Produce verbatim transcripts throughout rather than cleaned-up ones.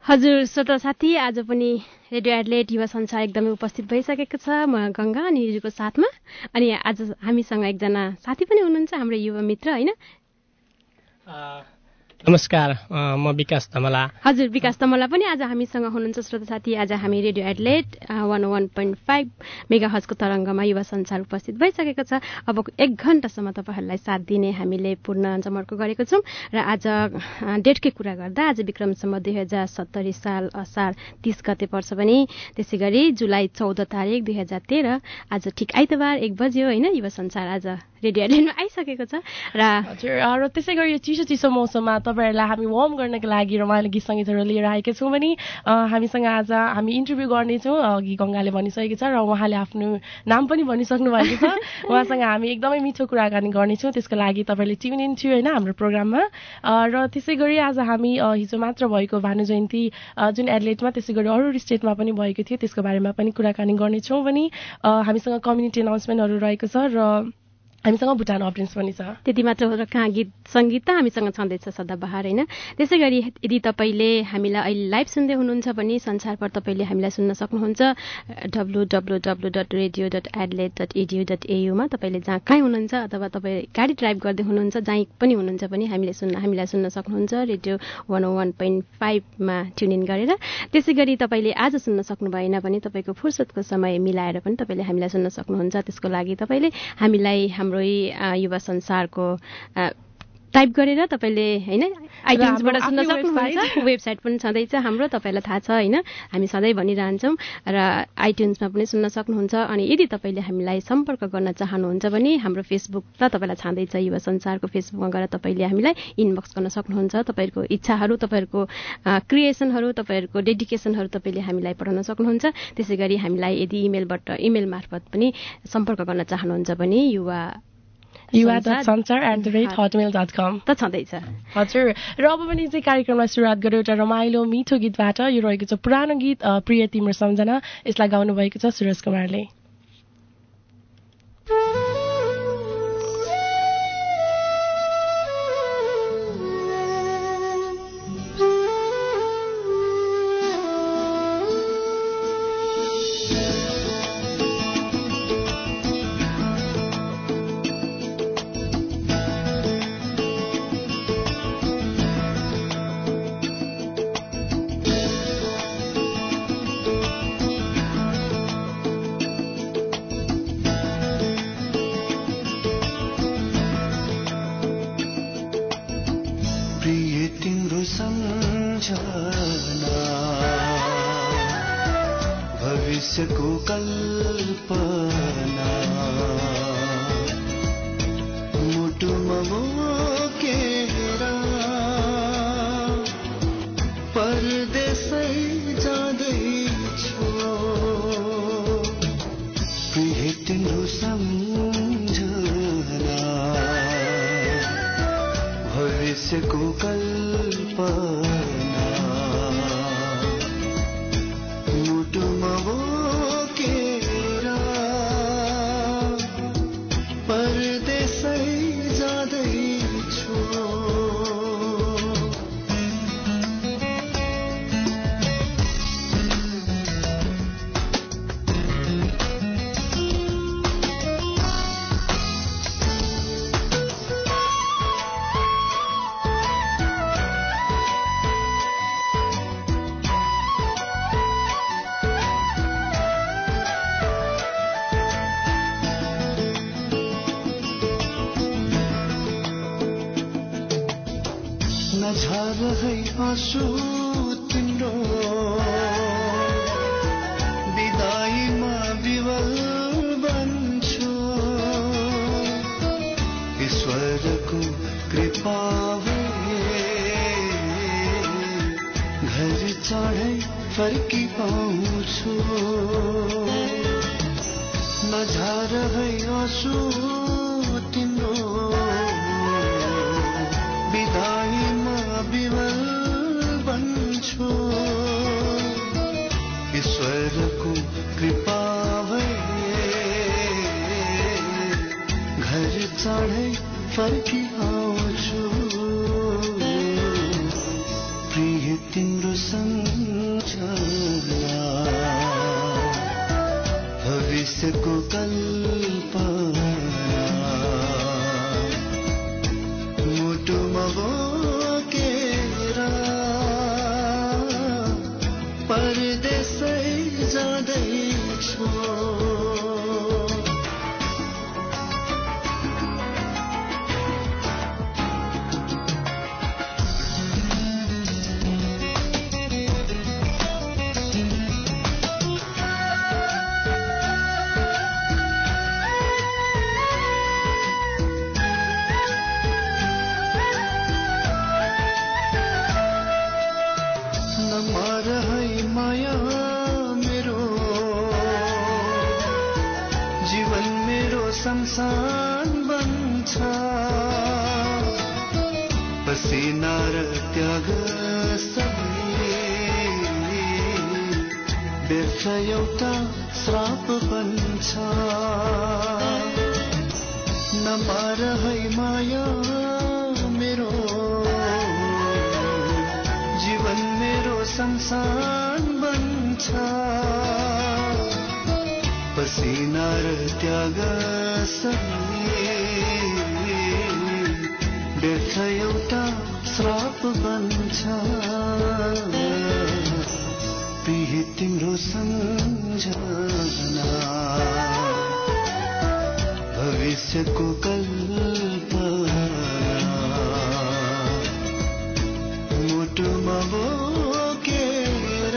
हजुर श्रोता साथी, आज पनि रेडियो एडलेट युवा संसार एकदमै उपस्थित भइसकेको छ। म गङ्गा अनि निजुको साथमा। अनि आज हामीसँग एकजना साथी पनि हुनुहुन्छ, हाम्रो युवा मित्र होइन। नमस्कार, म विकास तमला। हजुर विकास तमला पनि आज हामीसँग हुनुहुन्छ। श्रोता साथी, आज हामी radio Adelaide one one point five mega हजको तरङ्गमा युवा संसार उपस्थित भइसकेको छ। अब एक घन्टासम्म तपाईँहरूलाई साथ दिने हामीले पूर्ण जमर्को गरेको छौँ। र आज डेटकै कुरा गर्दा आज विक्रमसम्म दुई हजार सत्तरी साल असार तिस गते पर्छ भने त्यसै गरी जुलाई चौध तारिक दुई हजार तेह्र आज ठिक आइतबार एक बज्यो होइन। युवा संसार आज रेडियो एडलेटमा आइसकेको छ। र हजुर र त्यसै गरी यो चिसो चिसो मौसममा तपाईँहरूलाई हामी वार्म गर्नको लागि रमाइलो गीत सङ्गीतहरू लिएर आएका छौँ भने हामीसँग आज हामी इन्टरभ्यू गर्नेछौँ। अघि गङ्गाले भनिसकेको छ र उहाँले आफ्नो नाम पनि भनिसक्नु भएको छ। उहाँसँग हामी एकदमै मिठो कुराकानी गर्नेछौँ। त्यसको लागि तपाईँले ट्युन इन थियो होइन हाम्रो प्रोग्राममा। र त्यसै गरी आज हामी हिजो मात्र भएको भानु जयन्ती जुन एडलेटमा त्यसै गरी अरू स्टेटमा पनि भएको थियो त्यसको बारेमा पनि कुराकानी गर्नेछौँ भने हामीसँग कम्युनिटी अनाउन्समेन्टहरू रहेको छ र हामीसँग भुटान अपडेट्स पनि छ। त्यति मात्र हो र कहाँ गीत सङ्गीत त हामीसँग छँदैछ सदाबहार होइन। त्यसै गरी यदि तपाईँले हामीलाई अहिले लाइभ सुन्दै हुनुहुन्छ भने संसारभर तपाईँले हामीलाई सुन्न सक्नुहुन्छ W W W dot radio dot Adelaide dot EDU dot एयूमा। तपाईँले जहाँ कहीँ हुनुहुन्छ अथवा तपाईँ गाडी ड्राइभ गर्दै हुनुहुन्छ जहीँ पनि हुनुहुन्छ भने हामीले सुन्न हामीलाई सुन्न सक्नुहुन्छ radio one O one point फाइभमा ट्युन इन गरेर। त्यसै गरी तपाईँले आज सुन्न सक्नु भएन भने तपाईँको फुर्सदको समय मिलाएर पनि तपाईँले हामीलाई सुन्न सक्नुहुन्छ। त्यसको लागि तपाईँले हामीलाई हाम्रो युवा संसारको टाइप गरेर तपाईँले होइन आइट्युन्सबाट सुन्न सक्नुहुन्छ। वेबसाइट पनि छँदैछ हाम्रो, तपाईँलाई थाहा छ होइन, हामी सधैँ भनिरहन्छौँ। र आइट्युन्समा पनि सुन्न सक्नुहुन्छ। अनि यदि तपाईँले हामीलाई सम्पर्क गर्न चाहनुहुन्छ भने हाम्रो फेसबुक त तपाईँलाई छँदैछ, युवा संसारको फेसबुकमा गएर तपाईँले हामीलाई इनबक्स गर्न सक्नुहुन्छ। तपाईँहरूको इच्छाहरू, तपाईँहरूको क्रिएसनहरू, तपाईँहरूको डेडिकेसनहरू तपाईँले हामीलाई पठाउन सक्नुहुन्छ। त्यसै गरी हामीलाई यदि इमेलबाट इमेल मार्फत पनि सम्पर्क गर्न चाहनुहुन्छ भने युवा Yuva dot Sansar at the rate Hotmail dot com त छँदैछ। हजुर र अब पनि चाहिँ कार्यक्रमलाई सुरुवात गर्यो एउटा रमाइलो मिठो गीतबाट। यो रहेको छ पुरानो गीत प्रिय तिम्रो सम्झना। यसलाई गाउनु भएको छ सुरज कुमारले। भविष्यको कल्पना मुटुमा बोकेर परदेशै जाँदैछु। प्रिय तिम्रो सम्झना भविष्यको कल्पना मुटुमा बोकेर परदेशै जाँदैछु। नझार है आँसु तिम्रो विदाईमा विवल बन्छु। ईश्वरको कृपा घर चढै फर्की पाउँछु। नझार है आँसु तिम्रो विदाईमा विवल बन्छु। ईश्वरको कृपा घर चढै फर्की आउँछु। प्रिय तिम्रो सम्झना भविष्यको कल्पना मुटुमा बोकेर परदेशै जाँदैछु संसान बन्छ पसिना र त्याग सबै व्यर्थ एउटा श्राप बन्छ नमार है माया मेरो जीवन मेरो संसान बन्छ पसिना र त्याग सबै व्यर्थ एउटा श्राप बन्छ प्रिय तिम्रो सम्झना भविष्यको कल्पना मुटुमा बोकेर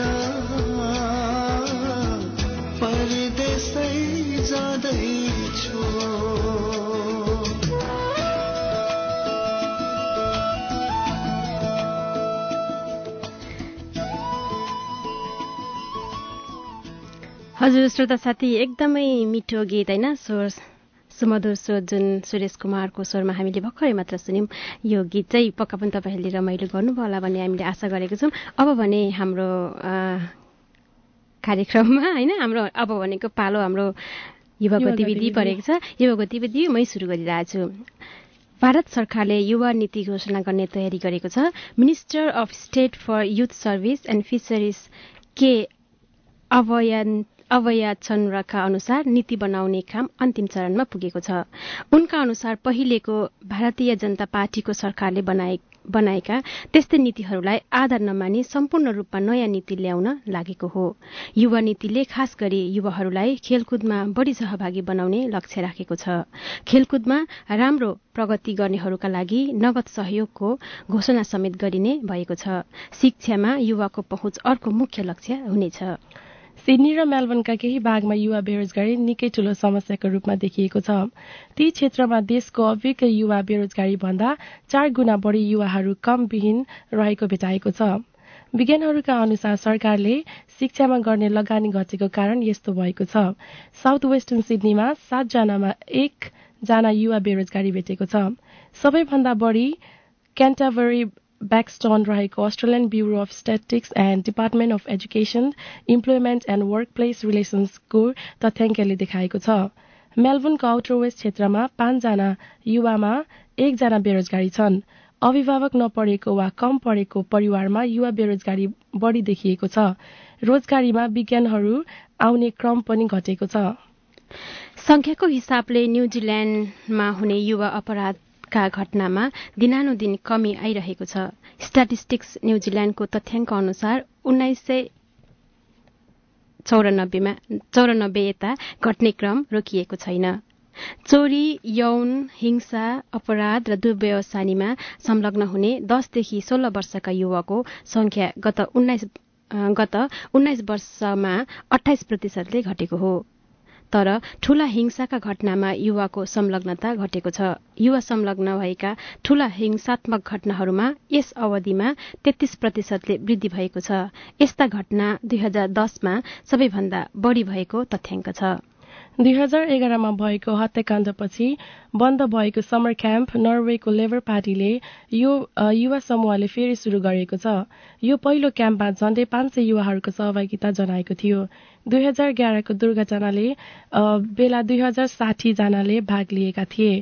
परदेशै जाँदैछु हजुर श्रोता साथी एकदमै मिठो गीत हैन स्वर सुमधुर स्वर जुन सुरेश कुमारको स्वरमा हामीले भर्खरै मात्र सुन्यौं यो गीत चाहिँ पक्का पनि तपाईहरूले रमाइलो गर्नुभयो होला भन्ने हामीले आशा गरेको छौं अब भने हाम्रो कार्यक्रममा हैन हाम्रो अब भनेको पालो हाम्रो युवा गतिविधि परेको छ युवा गतिविधि मै सुरु गरिरहेछु भारत सरकारले युवा नीति घोषणा गर्ने तयारी गरेको छ minister of state for youth service and fisheries के अभयन अवया चन्द्रका अनुसार नीति बनाउने काम अन्तिम चरणमा पुगेको छ उनका अनुसार पहिलेको भारतीय जनता पार्टीको सरकारले बनाए बनाएका त्यस्तै नीतिहरूलाई आधार नमानी सम्पूर्ण रूपमा नयाँ नीति ल्याउन लागेको हो युवा नीतिले खास गरी युवाहरूलाई खेलकुदमा बढ़ी सहभागी बनाउने लक्ष्य राखेको छ खेलकुदमा राम्रो प्रगति गर्नेहरूका लागि नगद सहयोगको घोषणा समेत गरिने भएको छ शिक्षामा युवाको पहुँच अर्को मुख्य लक्ष्य हुनेछ सिडनी र मेलबर्नका केही भागमा युवा बेरोजगारी निकै ठूलो समस्याको रूपमा देखिएको छ ती क्षेत्रमा देशको अभिज्ञ युवा बेरोजगारी भन्दा चार गुणा बढ़ी युवाहरू कम विहीन रहेको भेटाएको छ विज्ञानहरूका अनुसार सरकारले शिक्षामा गर्ने लगानी घटेको कारण यस्तो भएको छ साउथ वेस्टर्न सिडनीमा सात जनामा एक जना युवा बेरोजगारी भेटेको छ सबैभन्दा बढ़ी क्यान्टरबरी ब्याक्स्टोन रहेको Australian bureau of statistics and department of education employment and workplace रिलेसन्सको तथ्याङ्कले देखाएको छ मेलबर्नको आउटर वेस्ट क्षेत्रमा पाँचजना युवामा एकजना बेरोजगारी छन् अभिभावक नपढेको वा कम पढेको परिवारमा युवा बेरोजगारी बढ़ी देखिएको छ रोजगारीमा विज्ञानहरू आउने क्रम पनि घटेको छ संख्याको हिसाबले न्यूजील्याण्डमा हुने युवा अपराध का घटनामा दिनानुदिन कमी आइरहेको छ स्ट्याटिस्टिक्स न्यूजील्याण्डको तथ्याङ्क अनुसार उन्नाइस सय चौरानब्बेमा चौरानब्बे यता घट्ने क्रम रोकिएको छैन चोरी यौन हिंसा अपराध र दुर्व्यवसायीमा संलग्न हुने दसदेखि सोह्र वर्षका युवाको संख्या गत उन्नाइस गत उन्नाइस वर्षमा अठाइस प्रतिशतले घटेको हो तर ठूला हिंसाका घटनामा युवाको संलग्नता घटेको छ युवा संलग्न भएका ठूला हिंसात्मक घटनाहरूमा यस अवधिमा तेत्तीस प्रतिशतले वृद्धि भएको छ यस्ता घटना दुई हजार दसमा सबैभन्दा बढ़ी भएको तथ्याङ्क छ दुई हजार एघारमा भएको हत्याकाण्डपछि बन्द भएको समर क्याम्प नर्वेको लेबर पार्टीले यो युवा समूहले फेरि शुरू गरेको छ यो पहिलो क्याम्पमा झण्डै पाँच सय युवाहरूको सहभागिता जनाएको थियो दुई हजार एघारको दुर्घटनाले बेला दुई हजार साठी जनाले भाग लिएका थिए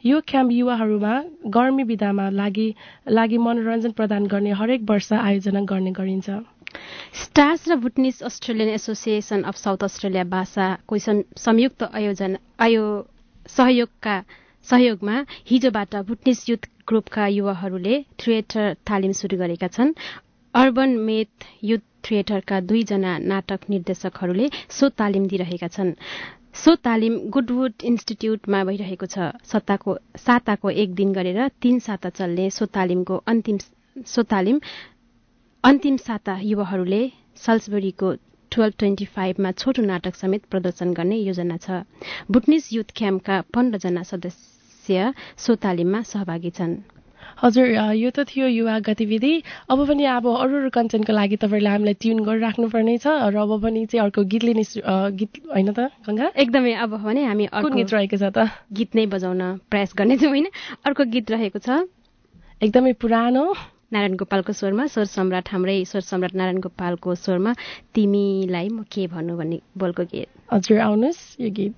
यो क्याम्प युवाहरूमा गर्मी बिदामा लागि लागि मनोरञ्जन प्रदान गर्ने हरेक वर्ष आयोजना गर्ने गरिन्छ। स्टार्स र Bhutanese Australian association of south Australia भाषाको संयुक्त आयोजना आयो सहयोगका सहयोगमा हिजोबाट भुटनिस युथ ग्रुपका युवाहरूले थिएटर तालिम सुरु गरेका छन्। अर्बन मेथ युथ थिएटरका दुईजना नाटक निर्देशकहरूले सो तालिम दिइरहेका छन्। सो तालिम गुडवुड इन्स्टिट्युटमा भइरहेको छ। सत्ताको साताको एक दिन गरेर तीन साता चल्ने सो तालिमको अन्तिम सो तालिम अन्तिम साता युवाहरूले सल्सबरीको ट्वेल्भ ट्वेन्टी फाइभमा छोटो नाटक समेत प्रदर्शन गर्ने योजना छ। भुटनिस युथ क्याम्पका पन्ध्रजना सदस्य सो तालिममा सहभागी छन्। हजुर, यो त थियो युवा गतिविधि। अब पनि अब अरू अरू कन्टेन्टको लागि तपाईँहरूले हामीलाई ट्युन गरिराख्नुपर्ने छ र अब पनि चाहिँ अर्को गीत लिने गीत होइन त गङ्गा? एकदमै। अब भने हामी अर्को गीत रहेको छ त गीत नै बजाउन प्रयास गर्नेछौँ होइन। अर्को गीत रहेको छ एकदमै पुरानो नारायण गोपालको स्वरमा, स्वर सम्राट हाम्रै स्वर सम्राट नारायण गोपालको स्वरमा तिमीलाई म के भन्नु भन्ने बोलको गीत। हजुर, आउनुहोस् यो गीत।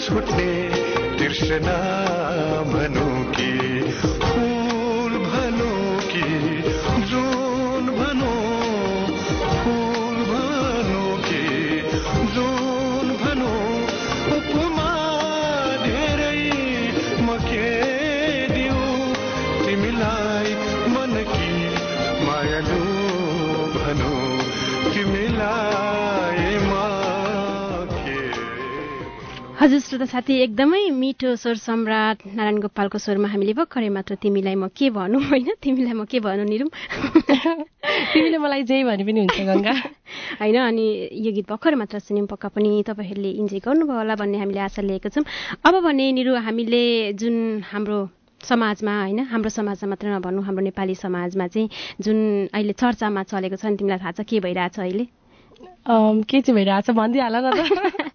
छुट्ने तृष्णा भनौँ कि फूल भनौँ कि जुन भनौँ फूल भनौँ कि जुन भनौँ उपमा धेरै म के दिउँ तिमीलाई मनकी मायालु भनौँ तिमीलाई हजुर श्रोता साथी, एकदमै मिठो स्वर सम्राट नारायण गोपालको स्वरमा हामीले भर्खरै मात्र तिमीलाई म के भनौँ होइन, तिमीलाई म के भनौँ निरुम, तिमीले मलाई जे भने पनि हुन्छ गङ्गा होइन। अनि यो गीत भर्खर मात्र सुन्यौँ, पक्का पनि तपाईँहरूले इन्जोय गर्नुभयो होला भन्ने हामीले आशा लिएको छौँ। अब भने निरु, हामीले जुन हाम्रो समाजमा होइन, हाम्रो समाजमा मात्र नभन्नु, हाम्रो नेपाली समाजमा चाहिँ जुन अहिले चर्चामा चलेको छ नि, तिमीलाई थाहा छ के भइरहेछ अहिले? के चाहिँ भइरहेछ भनिदिइहाल न त।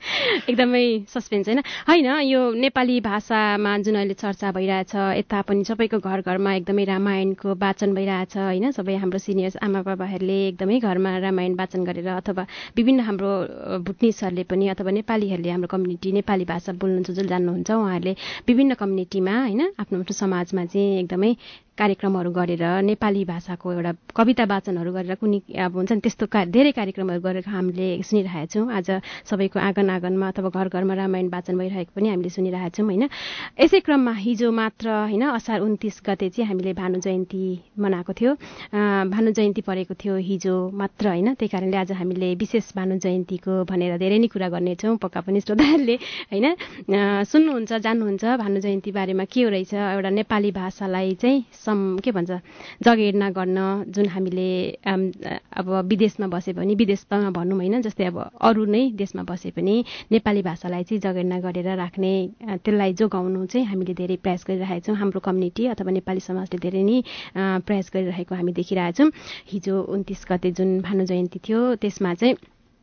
एकदमै सस्पेन्स होइन होइन यो नेपाली भाषामा जुन अहिले चर्चा भइरहेछ, यता पनि सबैको घर घरमा एकदमै रामायणको वाचन भइरहेछ होइन। सबै हाम्रो सिनियर्स आमा बाबाहरूले एकदमै घरमा रामायण वाचन गरेर, अथवा विभिन्न हाम्रो भुटनिसहरूले पनि, अथवा नेपालीहरूले, हाम्रो कम्युनिटी नेपाली भाषा बोल्नुहुन्छ जो जान्नुहुन्छ उहाँहरूले विभिन्न कम्युनिटीमा होइन, आफ्नो आफ्नो समाजमा चाहिँ एकदमै कार्यक्रमहरू गरेर नेपाली भाषाको एउटा कविता वाचनहरू गरेर कुनै अब हुन्छ नि त्यस्तो का धेरै कार्यक्रमहरू गरेर हामीले सुनिरहेका छौँ। आज सबैको आँगन आँगनमा अथवा घर घरमा रामायण वाचन भइरहेको पनि हामीले सुनिरहेका छौँ होइन। यसै क्रममा हिजो मात्र होइन असार उन्तिस गते चाहिँ हामीले भानु जयन्ती मनाएको थियो, भानु जयन्ती परेको थियो हिजो मात्र होइन। त्यही कारणले आज हामीले विशेष भानु जयन्तीको भनेर धेरै नै कुरा गर्नेछौँ। पक्का पनि श्रोताहरूले होइन सुन्नुहुन्छ, जान्नुहुन्छ भानु जयन्ती बारेमा के हो रहेछ। एउटा नेपाली भाषालाई चाहिँ सम के भन्छ जगेर्ना गर्न, जुन हामीले अब विदेशमा बसे पनि, विदेशमा भनौँ होइन, जस्तै अब अरू नै देशमा बसे पनि नेपाली भाषालाई चाहिँ जगेर्ना गरेर राख्ने, त्यसलाई जोगाउनु चाहिँ हामीले धेरै प्रयास गरिरहेका छौँ। हाम्रो कम्युनिटी अथवा नेपाली समाजले धेरै नै प्रयास गरिरहेको हामी देखिरहेछौँ। हिजो उन्तिस गते जुन भानु जयन्ती थियो त्यसमा चाहिँ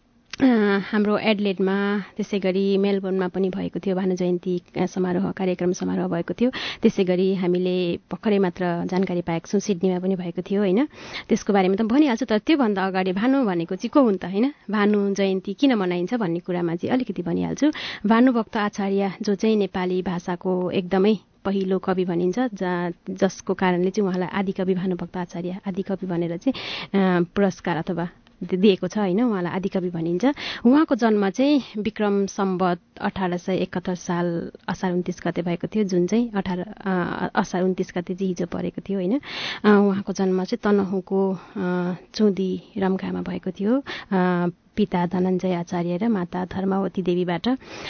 हाम्रो एडलेडमा, त्यसै गरी मेलबोर्नमा पनि भएको थियो भानु जयन्ती समारोह, कार्यक्रम समारोह भएको थियो। त्यसै गरी हामीले भर्खरै मात्र जानकारी पाएको छौँ सिडनीमा पनि भएको थियो होइन। त्यसको बारेमा त भनिहाल्छु, तर त्योभन्दा अगाडि भानु भनेको चाहिँ को हुन् त होइन, भानु जयन्ती किन मनाइन्छ भन्ने कुरामा चाहिँ अलिकति भनिहाल्छु। भानुभक्त आचार्य जो चाहिँ नेपाली भाषाको एकदमै पहिलो कवि भनिन्छ, जहाँ जसको कारणले चाहिँ उहाँलाई आदिकवि भानुभक्त आचार्य आदिकवि भनेर चाहिँ पुरस्कार अथवा दिएको छ होइन, उहाँलाई आदिकवि भनिन्छ। उहाँको जन्म चाहिँ विक्रम सम्वत अठार सय एकहत्तर साल असार उन्तिस गते भएको थियो, जुन चाहिँ अठार असार उन्तिस गते चाहिँ हिजो परेको थियो होइन। उहाँको जन्म चाहिँ तनहुँको चौधी रम्घामा भएको थियो, पिता धनञ्जय आचार्य र माता धर्मावती देवीबाट।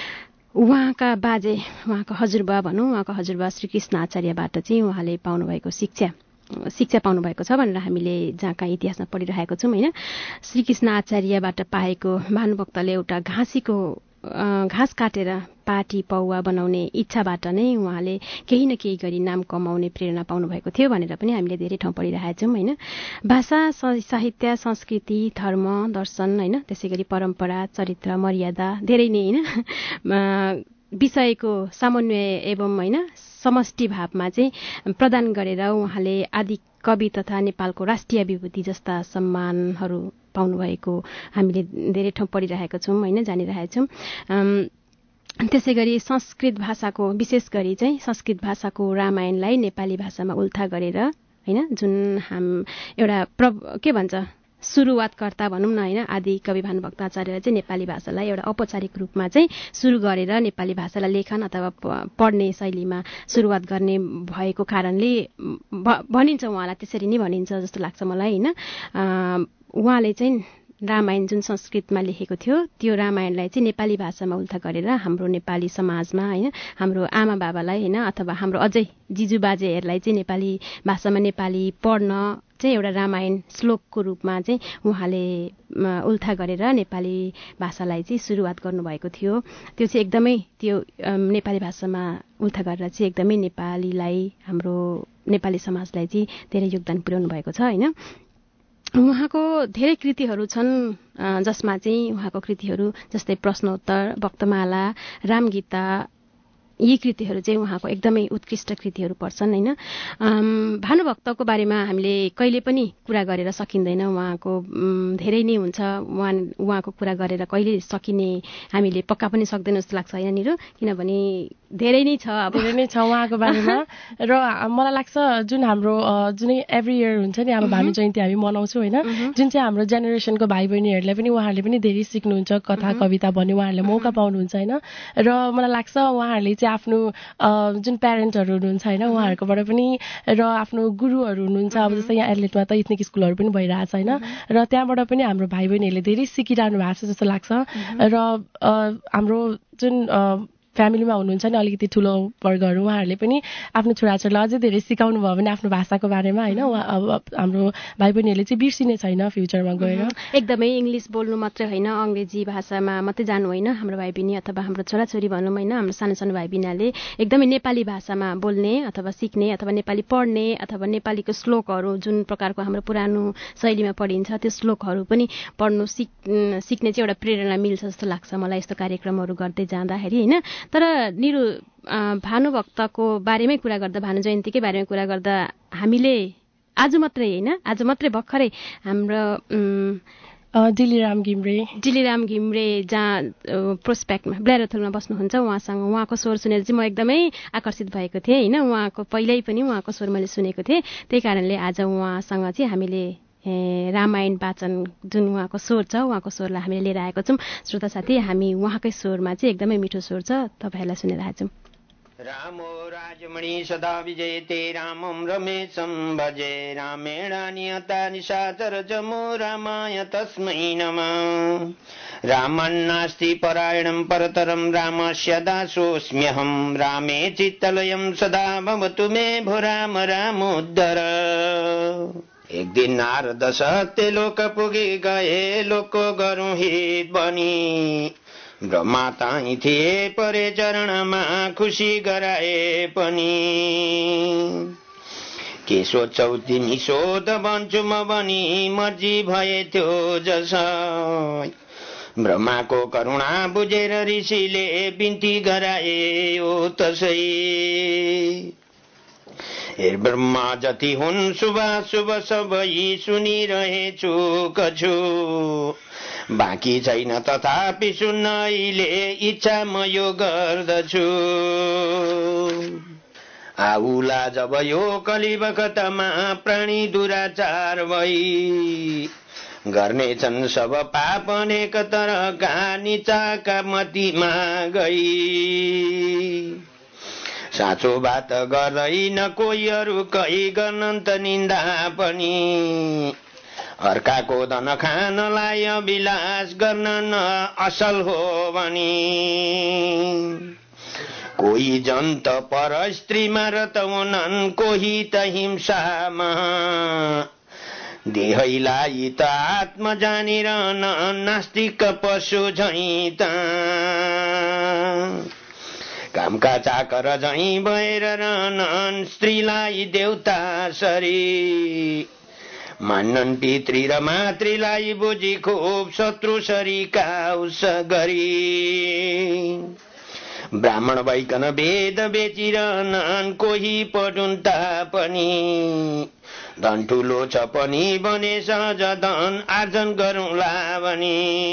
उहाँका बाजे, उहाँको हजुरबा भनौँ, उहाँको हजुरबा श्रीकृष्ण आचार्यबाट चाहिँ उहाँले पाउनुभएको शिक्षा शिक्षा पाउनुभएको छ भनेर हामीले जहाँ कहाँ इतिहासमा पढिरहेको छौँ होइन। श्रीकृष्ण आचार्यबाट पाएको भानुभक्तले एउटा घाँसीको घाँस काटेर पाटी पौवा बनाउने इच्छाबाट नै उहाँले केही न केही गरी नाम कमाउने प्रेरणा पाउनुभएको थियो भनेर पनि हामीले धेरै ठाउँ पढिरहेका छौँ होइन। भाषा, साहित्य, संस्कृति, धर्म, दर्शन होइन, त्यसै गरी परम्परा, चरित्र, मर्यादा धेरै नै होइन विषयको समन्वय एवं होइन समष्टि भावमा चाहिँ प्रदान गरेर उहाँले आदि कवि तथा नेपालको राष्ट्रिय विभूति जस्ता सम्मानहरू पाउनुभएको हामीले धेरै ठाउँ पढिरहेका छौँ होइन, जानिरहेका छौँ। त्यसै गरी संस्कृत भाषाको, विशेष गरी चाहिँ संस्कृत भाषाको रामायणलाई नेपाली भाषामा उल्था गरेर होइन, जुन हाम एउटा प्र के भन्छ सुरुवातकर्ता भनौँ न होइन, आदि कवि भानुभक्त आचार्यले चाहिँ नेपाली भाषालाई एउटा औपचारिक रूपमा चाहिँ सुरु गरेर नेपाली भाषालाई लेखन अथवा पढ्ने शैलीमा सुरुवात गर्ने भएको कारणले भनिन्छ, उहाँलाई त्यसरी नै भनिन्छ जस्तो लाग्छ मलाई होइन। उहाँले चाहिँ रामायण जुन संस्कृतमा लेखेको थियो त्यो रामायणलाई चाहिँ नेपाली भाषामा उल्था गरेर हाम्रो नेपाली समाजमा होइन, हाम्रो आमा बाबालाई होइन, अथवा हाम्रो अझै जिजु बाजेहरूलाई चाहिँ नेपाली भाषामा नेपाली पढ्न चाहिँ एउटा रामायण श्लोकको रूपमा चाहिँ उहाँले उल्था गरेर नेपाली भाषालाई चाहिँ सुरुवात गर्नुभएको थियो। त्यो चाहिँ एकदमै त्यो नेपाली भाषामा उल्था गरेर चाहिँ एकदमै नेपालीलाई, हाम्रो नेपाली समाजलाई चाहिँ धेरै योगदान पुर्याउनु भएको छ होइन। उहाँको धेरै कृतिहरू छन् जसमा चाहिँ उहाँको कृतिहरू जस्तै प्रश्नोत्तर, भक्तमाला, रामगीता, यी कृतिहरू चाहिँ उहाँको एकदमै उत्कृष्ट कृतिहरू पर्छन् होइन। भानुभक्तको बारेमा हामीले कहिले पनि कुरा गरेर सकिँदैन, उहाँको धेरै नै हुन्छ, उहाँ उहाँको कुरा गरेर कहिले सकिने हामीले पक्का पनि सक्दैन जस्तो लाग्छ होइन निरु, किनभने धेरै नै छ अब धेरै नै छ उहाँको बारेमा। र मलाई लाग्छ जुन हाम्रो जुनै एभ्री इयर हुन्छ नि अब भानु जयन्ती हामी मनाउँछौँ होइन, जुन चाहिँ हाम्रो जेनेरेसनको भाइ बहिनीहरूलाई पनि उहाँहरूले पनि धेरै सिक्नुहुन्छ, कथा कविता भन्ने उहाँहरूले मौका पाउनुहुन्छ होइन। र मलाई लाग्छ उहाँहरूले चाहिँ आफ्नो जुन प्यारेन्ट्सहरू हुनुहुन्छ होइन उहाँहरूकोबाट पनि र आफ्नो गुरुहरू हुनुहुन्छ, अब जस्तै यहाँ एडलेटमा त इथनिक स्कुलहरू पनि भइरहेछ होइन, र त्यहाँबाट पनि हाम्रो भाइ बहिनीहरूले धेरै सिकिरहनु भएको छ जस्तो लाग्छ। र हाम्रो जुन फ्यामिलीमा हुनुहुन्छ नि अलिकति ठुलो वर्गहरू उहाँहरूले पनि आफ्नो छोराछोरीलाई अझै धेरै सिकाउनु भयो भने आफ्नो भाषाको बारेमा होइन, अब हाम्रो भाइ बहिनीहरूले चाहिँ बिर्सिने छैन फ्युचरमा गएर। एकदमै इङ्ग्लिस बोल्नु मात्रै होइन, अङ्ग्रेजी भाषामा मात्रै जानु होइन, हाम्रो भाइ बहिनी अथवा हाम्रो छोराछोरी भनौँ होइन, हाम्रो सानो सानो भाइ बहिनीहरूले एकदमै नेपाली भाषामा बोल्ने अथवा सिक्ने अथवा नेपाली पढ्ने अथवा नेपालीको श्लोकहरू जुन प्रकारको हाम्रो पुरानो शैलीमा पढिन्छ त्यो श्लोकहरू पनि पढ्नु सिक सिक्ने चाहिँ एउटा प्रेरणा मिल्छ जस्तो लाग्छ मलाई यस्तो कार्यक्रमहरू गर्दै जाँदाखेरि होइन। तर निरु भानुभक्तको बारेमै कुरा गर्दा, भानु जयन्तीकै बारेमा कुरा गर्दा हामीले आज मात्रै होइन, आज मात्रै भर्खरै हाम्रो डिलिराम घिम्रे डिलिराम घिम्रे जहाँ प्रोस्पेक्टमा ब्ल्यारोथलमा बस्नुहुन्छ उहाँसँग उहाँको स्वर सुनेर चाहिँ म एकदमै आकर्षित भएको थिएँ होइन। उहाँको पहिल्यै पनि उहाँको स्वर मैले सुनेको थिएँ, त्यही कारणले आज उहाँसँग चाहिँ हामीले रामायण वाचन जुन उहाँको स्वर छ उहाँको स्वरलाई हामीले लिएर आएको छौँ। श्रोता साथी, हामी उहाँकै स्वरमा चाहिँ एकदमै मिठो स्वर छ, तपाईँहरूलाई सुनेर आएको छौँ। रामो राजमणि सदा विजयते रामं रमेशं भजे रामेण नियता निशाचर जमो रामाय तस्मै नमः। रामन्नास्ति परायणं परतरं रामस्य दासोऽस्म्यहं रामे चित्तलयं सदा भवतु मे भो राम रामोद्धर। एक दिन नारद सत्य लोक पुगे गए लोको गरौँ हित बनी ब्रह्मा ताई थिए परे चरणमा खुसी गराए पनि। के सोच्छौ तिमी सोध भन्छु म भनी मर्जी भए थियो जसै। ब्रह्माको करुणा बुझेर ऋषिले बिन्ती गराए ओ तसै। हे ब्रह्मा जति हुन् शुभ शुभ सबै सुनिरहेछु कछु बाँकी छैन तथापि सुन्न अहिले इच्छा म यो गर्दछु। आउला जब यो कलि बखतमा प्राणी दुराचार भई गर्नेछन् सब पाप अनेक तरका निचाका मतिमा गई। साँचो बात गर्दैन कोही अरू कही गर्नन् त निन्दा पनि अर्काको धन खानलाई अभिलाष गर्न न असल हो भनी। कोही जन्त पर स्त्रीमा रत हुनन् कोही त हिंसामा देहैलाई त आत्म जानिरहन नास्तिक पशु झैं त। कामका चाकर झैं भएर रहनन् स्त्रीलाई देउता सरी मान्नन् पितृ र मातृलाई बुझी खुब शत्रु सरी काउस गरी। ब्राह्मण भइकन वेद बेचिरहनन् कोही पढुन् तापनि धन ठुलो छ पनि भने सहज धन आर्जन गरौँला भनी।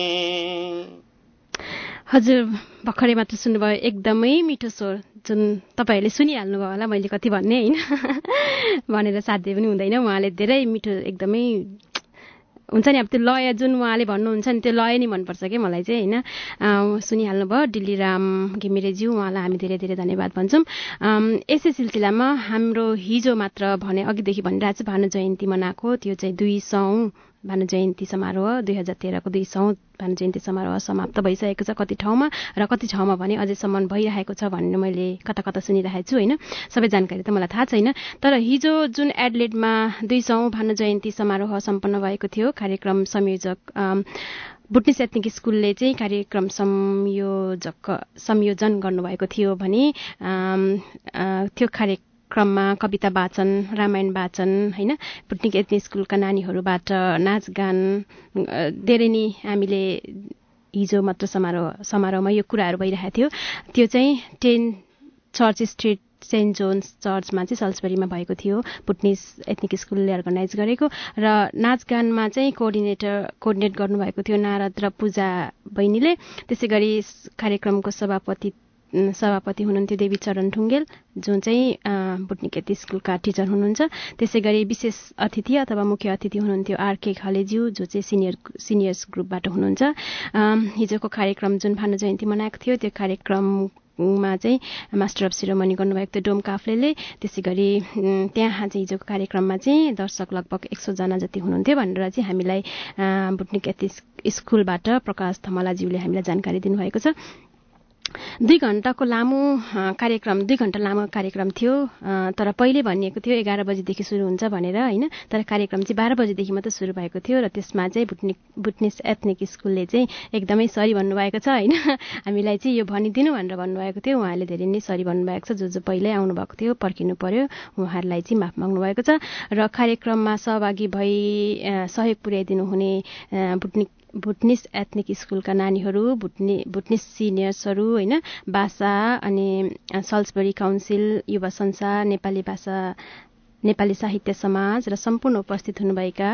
हजुर भर्खरै मात्र सुन्नुभयो एकदमै मिठो स्वर जुन तपाईँहरूले सुनिहाल्नुभयो होला मैले कति भन्ने होइन भनेर साध्य पनि हुँदैन। उहाँले धेरै मिठो एकदमै हुन्छ नि अब त्यो लय जुन उहाँले भन्नुहुन्छ नि त्यो लय नै मनपर्छ कि मलाई चाहिँ होइन। सुनिहाल्नुभयो डिलिराम घिमिरेज्यू, उहाँलाई हामी धेरै धेरै धन्यवाद भन्छौँ। यसै सिलसिलामा हाम्रो हिजो मात्र भने अघिदेखि भनिरहेको छु भानु जयन्ती मनाएको त्यो चाहिँ दुई सौ भानु जयन्ती समारोह दुई हजार तेह्रको दुई सौ भानु जयन्ती समारोह समाप्त भइसकेको छ कति ठाउँमा र कति ठाउँमा भने अझैसम्म भइरहेको छ भन्ने मैले कता कता सुनिरहेको छु होइन। सबै जानकारी त मलाई थाहा छैन, तर हिजो जुन एडलेटमा दुई सौ भानु जयन्ती समारोह सम्पन्न भएको थियो कार्यक्रम संयोजक बुटनिस एथनिक स्कुलले चाहिँ कार्यक्रम संयोजक संयोजन गर्नुभएको थियो भने त्यो कार्य क्रममा कविता वाचन रामायण वाचन होइन बुटनिक एथनिक स्कुलका नानीहरूबाट नाचगान धेरै नै हामीले हिजो मात्र समारोह समारोहमा यो कुराहरू भइरहेको थियो। त्यो चाहिँ ten church street saint John's चर्चमा चाहिँ सल्सबरीमा भएको थियो बुटनिस एथनिक स्कुलले अर्गनाइज गरेको र नाचगानमा चाहिँ कोअर्डिनेटर कोअर्डिनेट गर्नुभएको थियो नारद र पूजा बहिनीले। त्यसै गरी कार्यक्रमको सभापति सभापति हुनुहुन्थ्यो देवी चरण ढुङ्गेल जुन चाहिँ बुटनिक एथनिक स्कुलका टिचर हुनुहुन्छ। त्यसै गरी विशेष अतिथि अथवा मुख्य अतिथि हुनुहुन्थ्यो आरके खलेज्यू जो चाहिँ सिनियर सिनियर्स ग्रुपबाट हुनुहुन्छ। हिजोको कार्यक्रम जुन भानु जयन्ती मनाएको थियो त्यो कार्यक्रम मा चाहिँ मास्टर अफ सेरोमनी गर्नुभएको थियो डोम काफ्लेले। त्यसै गरी त्यहाँ चाहिँ हिजोको कार्यक्रममा चाहिँ दर्शक लगभग एक सौ जना जति हुनुहुन्थ्यो भनेर चाहिँ हामीलाई बुटनिक एथनिक स्कुलबाट प्रकाश धमलाज्यूले हामीलाई जानकारी दिनुभएको छ। दुई घण्टाको लामो कार्यक्रम दुई घण्टा लामो कार्यक्रम थियो तर पहिले भनिएको थियो एघार बजीदेखि सुरु हुन्छ भनेर होइन, तर कार्यक्रम चाहिँ बाह्र बजीदेखि मात्रै सुरु भएको थियो र त्यसमा चाहिँ बुटनिक बुटनिस एथनिक स्कुलले चाहिँ एकदमै सरी भन्नुभएको छ होइन। हामीलाई चाहिँ यो भनिदिनु भनेर भन्नुभएको थियो, उहाँले धेरै नै सरी भन्नुभएको छ। जो जो पहिल्यै आउनुभएको थियो पर्खिनु पर्यो, उहाँहरूलाई चाहिँ माफ माग्नुभएको छ र कार्यक्रममा सहभागी भई सहयोग पुर्याइदिनु हुने बुटनिक बुटनिस एथनिक स्कुलका नानीहरू बुटनि बुटनिस सिनियर्सहरू होइन भाषा अनि सल्सबरी काउन्सिल युवा संसार नेपाली भाषा नेपाली साहित्य समाज र सम्पूर्ण उपस्थित हुनुभएका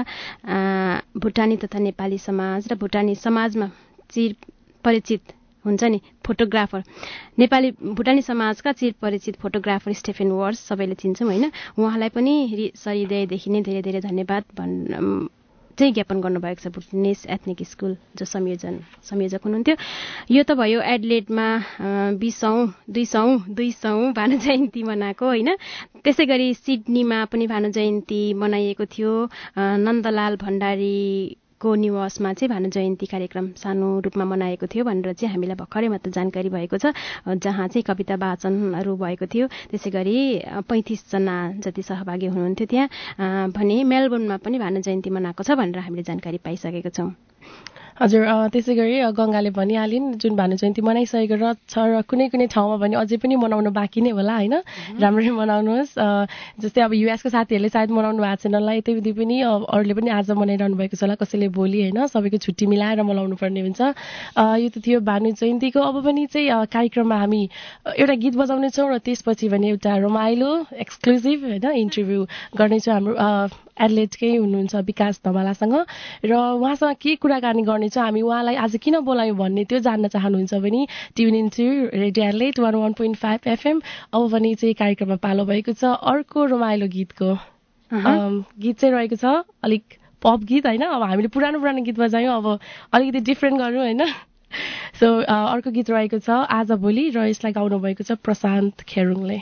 भुटानी तथा नेपाली समाज र भुटानी समाजमा चिर परिचित हुन्छ नि फोटोग्राफर नेपाली भुटानी समाजका चिर परिचित फोटोग्राफर स्टेफेन वर्स सबैले चिन्छौँ होइन, उहाँलाई पनि हृदयदेखि नै धेरै धेरै धन्यवाद भन् चाहिँ ज्ञापन गर्नुभएको छ बुटनिस एथनिक स्कुल जो संयोजन संयोजक हुनुहुन्थ्यो। यो त भयो एडलेडमा बिसौँ दुई सौ दुई सौ भानु जयन्ती मनाएको होइन। त्यसै गरी सिडनीमा पनि भानु जयन्ती मनाइएको थियो। नन्दलाल भण्डारी को निवासमा चाहिँ भानु जयन्ती कार्यक्रम सानो रूपमा मनाएको थियो भनेर चाहिँ हामीलाई भर्खरै मात्र जानकारी भएको छ, जहाँ चाहिँ कविता वाचनहरू भएको थियो। त्यसै गरी पैँतिसजना जति सहभागी हुनुहुन्थ्यो त्यहाँ भने मेलबोर्नमा पनि भानु जयन्ती मनाएको छ भनेर हामीले जानकारी पाइसकेको छौँ। हजुर, त्यसै गरी गङ्गाले भनिहालिन् जुन भानु जयन्ती मनाइसकेको र छ र कुनै कुनै ठाउँमा भने अझै पनि मनाउनु बाँकी नै होला होइन, राम्ररी मनाउनुहोस्। जस्तै अब युएसको साथीहरूले सायद मनाउनु भएको छैन होला, यतैविधि पनि अरूले पनि आज मनाइरहनु भएको छ होला, कसैले भोलि होइन, सबैको छुट्टी मिलाएर मनाउनु पर्ने हुन्छ। यो त थियो भानु जयन्तीको। अब पनि चाहिँ कार्यक्रममा हामी एउटा गीत बजाउनेछौँ र त्यसपछि भने एउटा रमाइलो एक्सक्लुजिभ होइन इन्टरभ्यू गर्नेछौँ हाम्रो एडलेडकै हुनुहुन्छ विकास धमालासँग र उहाँसँग के कुराकानी गर्नेछौँ, हामी उहाँलाई आज किन बोलायौँ भन्ने त्यो जान्न चाहनुहुन्छ भने tune in to radio Adelaide one one point five FM. अब पनि चाहिँ कार्यक्रममा पालो भएको छ अर्को रमाइलो गीतको। गीत चाहिँ रहेको छ अलिक पप गीत होइन, अब हामीले पुरानो पुरानो गीत बजायौँ, अब अलिकति डिफ्रेन्ट गरौँ होइन। सो अर्को गीत रहेको छ आज भोलि र यसलाई गाउनु भएको छ प्रशान्त खेरुङले।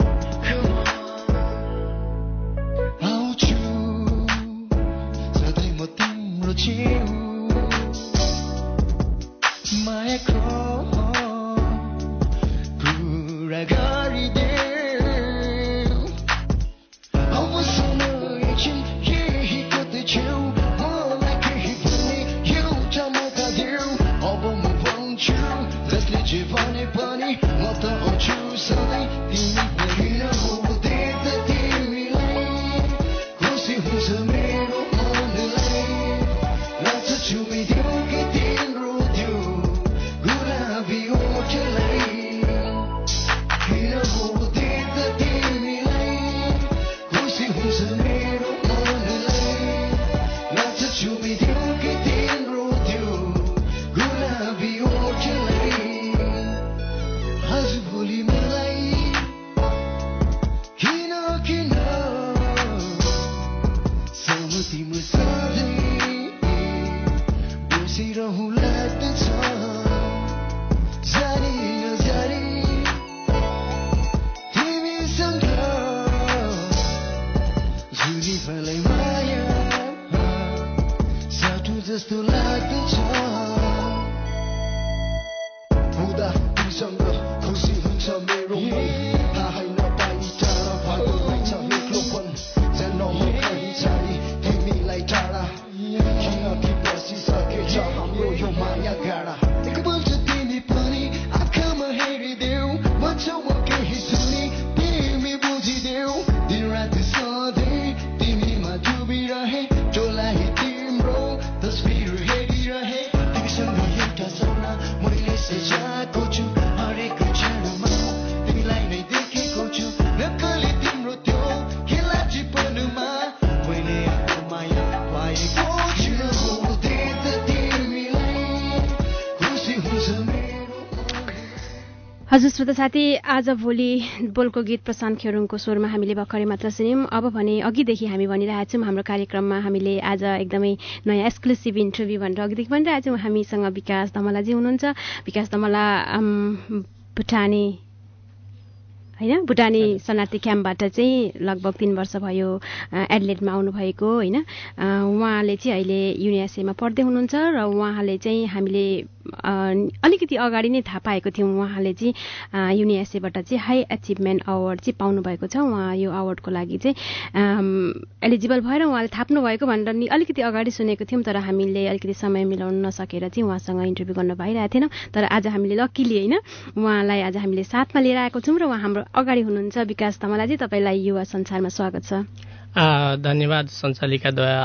Suddenly बसिरहँ लाग्दछ जानी नजानी तिमीसँग झुली फलै माया साटु जस्तो लाग्दछ हुँदा तिमीसँग खुसी हुन्छ मेरो मन थाहै नपाई टाढा भएको रहेछ एक्लोपन जान्न म कहीँ जाने तिमीलाई टाढा किनकि बसिसकेछ हाम्रो यो माया गाडा एकपल्ट तिमी पनि आँखामा हेरिदेऊ भन्छौ म केही सुनि तिमी बुझिदेऊ दिनरात सधैँ तिमीमा डुबिरहे टोलाही तिम्रो तस्बिर हेरिरहे तिमीसँग एउटा सपना मैले सजाएको छु हरेक क्षणमा तिमीलाई नै देखेको छु नक्कली तिम्रो त्यो खेला जीवनमा मैले आफ्नो माया पाएको छु देख्दा तिमीलाई खुसी हुन्छ मेरो हजुर श्रोता साथी, आज भोलि बोलको गीत प्रशान्त खेरुङको स्वरमा हामीले भर्खरै मात्र सुन्यौं। अब भने अघिदेखि हामी भनिरहेका छौँ हाम्रो कार्यक्रममा हामीले आज एकदमै नयाँ एक्सक्लुसिभ इन्टरभ्यू भनेर अघिदेखि भनिरहेका छौँ। हामीसँग विकास धमलाजी हुनुहुन्छ। विकास धमला भुटानी होइन भुटानी शरणार्थी क्याम्पबाट चाहिँ लगभग तीन वर्ष भयो एडलेटमा आउनुभएको होइन। उहाँले चाहिँ अहिले युनिएसएमा पढ्दै हुनुहुन्छ र उहाँले चाहिँ हामीले अलिकति अगाडि नै थाहा पाएको थियौँ उहाँले चाहिँ युनिएसएबाट चाहिँ हाई अचिभमेन्ट अवार्ड चाहिँ पाउनुभएको छ। उहाँ यो अवार्डको लागि चाहिँ एलिजिबल भएर उहाँले थाप्नु भएको भनेर नि अलिकति अगाडि सुनेको थियौँ, तर हामीले अलिकति समय मिलाउन नसकेर चाहिँ उहाँसँग इन्टरभ्यू गर्न पाइरहेको थिएनौँ। तर आज हामीले लक्कीली होइन उहाँलाई आज हामीले साथमा लिएर आएको छौँ र उहाँ हाम्रो अगाडि हुनुहुन्छ। विकास धमलाजी, तपाईँलाई युवा संसारमा स्वागत छ। धन्यवाद सञ्चालिकाद्वारा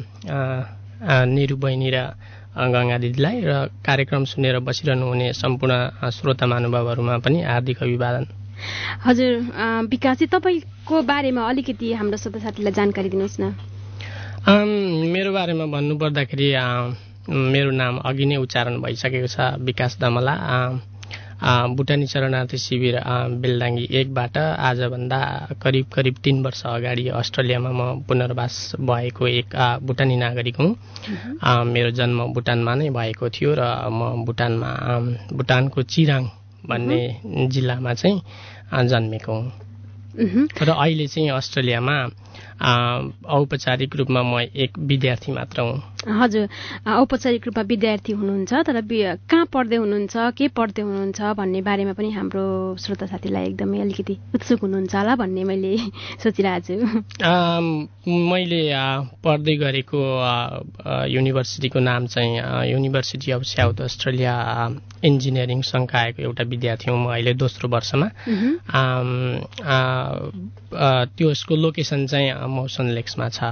निरु बहिनी र गङ्गा दिदीलाई र कार्यक्रम सुनेर बसिरहनु हुने सम्पूर्ण श्रोता महानुभावहरूमा पनि हार्दिक अभिवादन। हजुर विकासजी, तपाईँको बारेमा अलिकति हाम्रो श्रोता साथीलाई जानकारी दिनुहोस् न। मेरो बारेमा भन्नुपर्दाखेरि मेरो नाम अघि नै उच्चारण भइसकेको छ, विकास धमला। भुटानी शरणार्थी शिविर बेलडाङ्गी एकबाट आजभन्दा करिब करिब तीन वर्ष अगाडि अस्ट्रेलियामा म पुनर्वास भएको एक भुटानी नागरिक हुँ। मेरो जन्म भुटानमा नै भएको थियो र म भुटानमा भुटानको चिराङ भन्ने जिल्लामा चाहिँ जन्मेको हुँ र अहिले चाहिँ अस्ट्रेलियामा औपचारिक रूपमा म एक विद्यार्थी मात्र हुँ। हजुर, औपचारिक रूपमा विद्यार्थी हुनुहुन्छ, तर कहाँ पढ्दै हुनुहुन्छ, के पढ्दै हुनुहुन्छ भन्ने बारेमा पनि हाम्रो श्रोता साथीलाई एकदमै अलिकति उत्सुक हुनुहुन्छ होला भन्ने मैले सोचिरहेको छु। मैले पढ्दै गरेको युनिभर्सिटीको नाम चाहिँ university of south Australia engineering संकायको एउटा विद्यार्थी हुँ। म अहिले दोस्रो वर्षमा। त्यसको लोकेसन चाहिँ मौसन लेक्समा छ।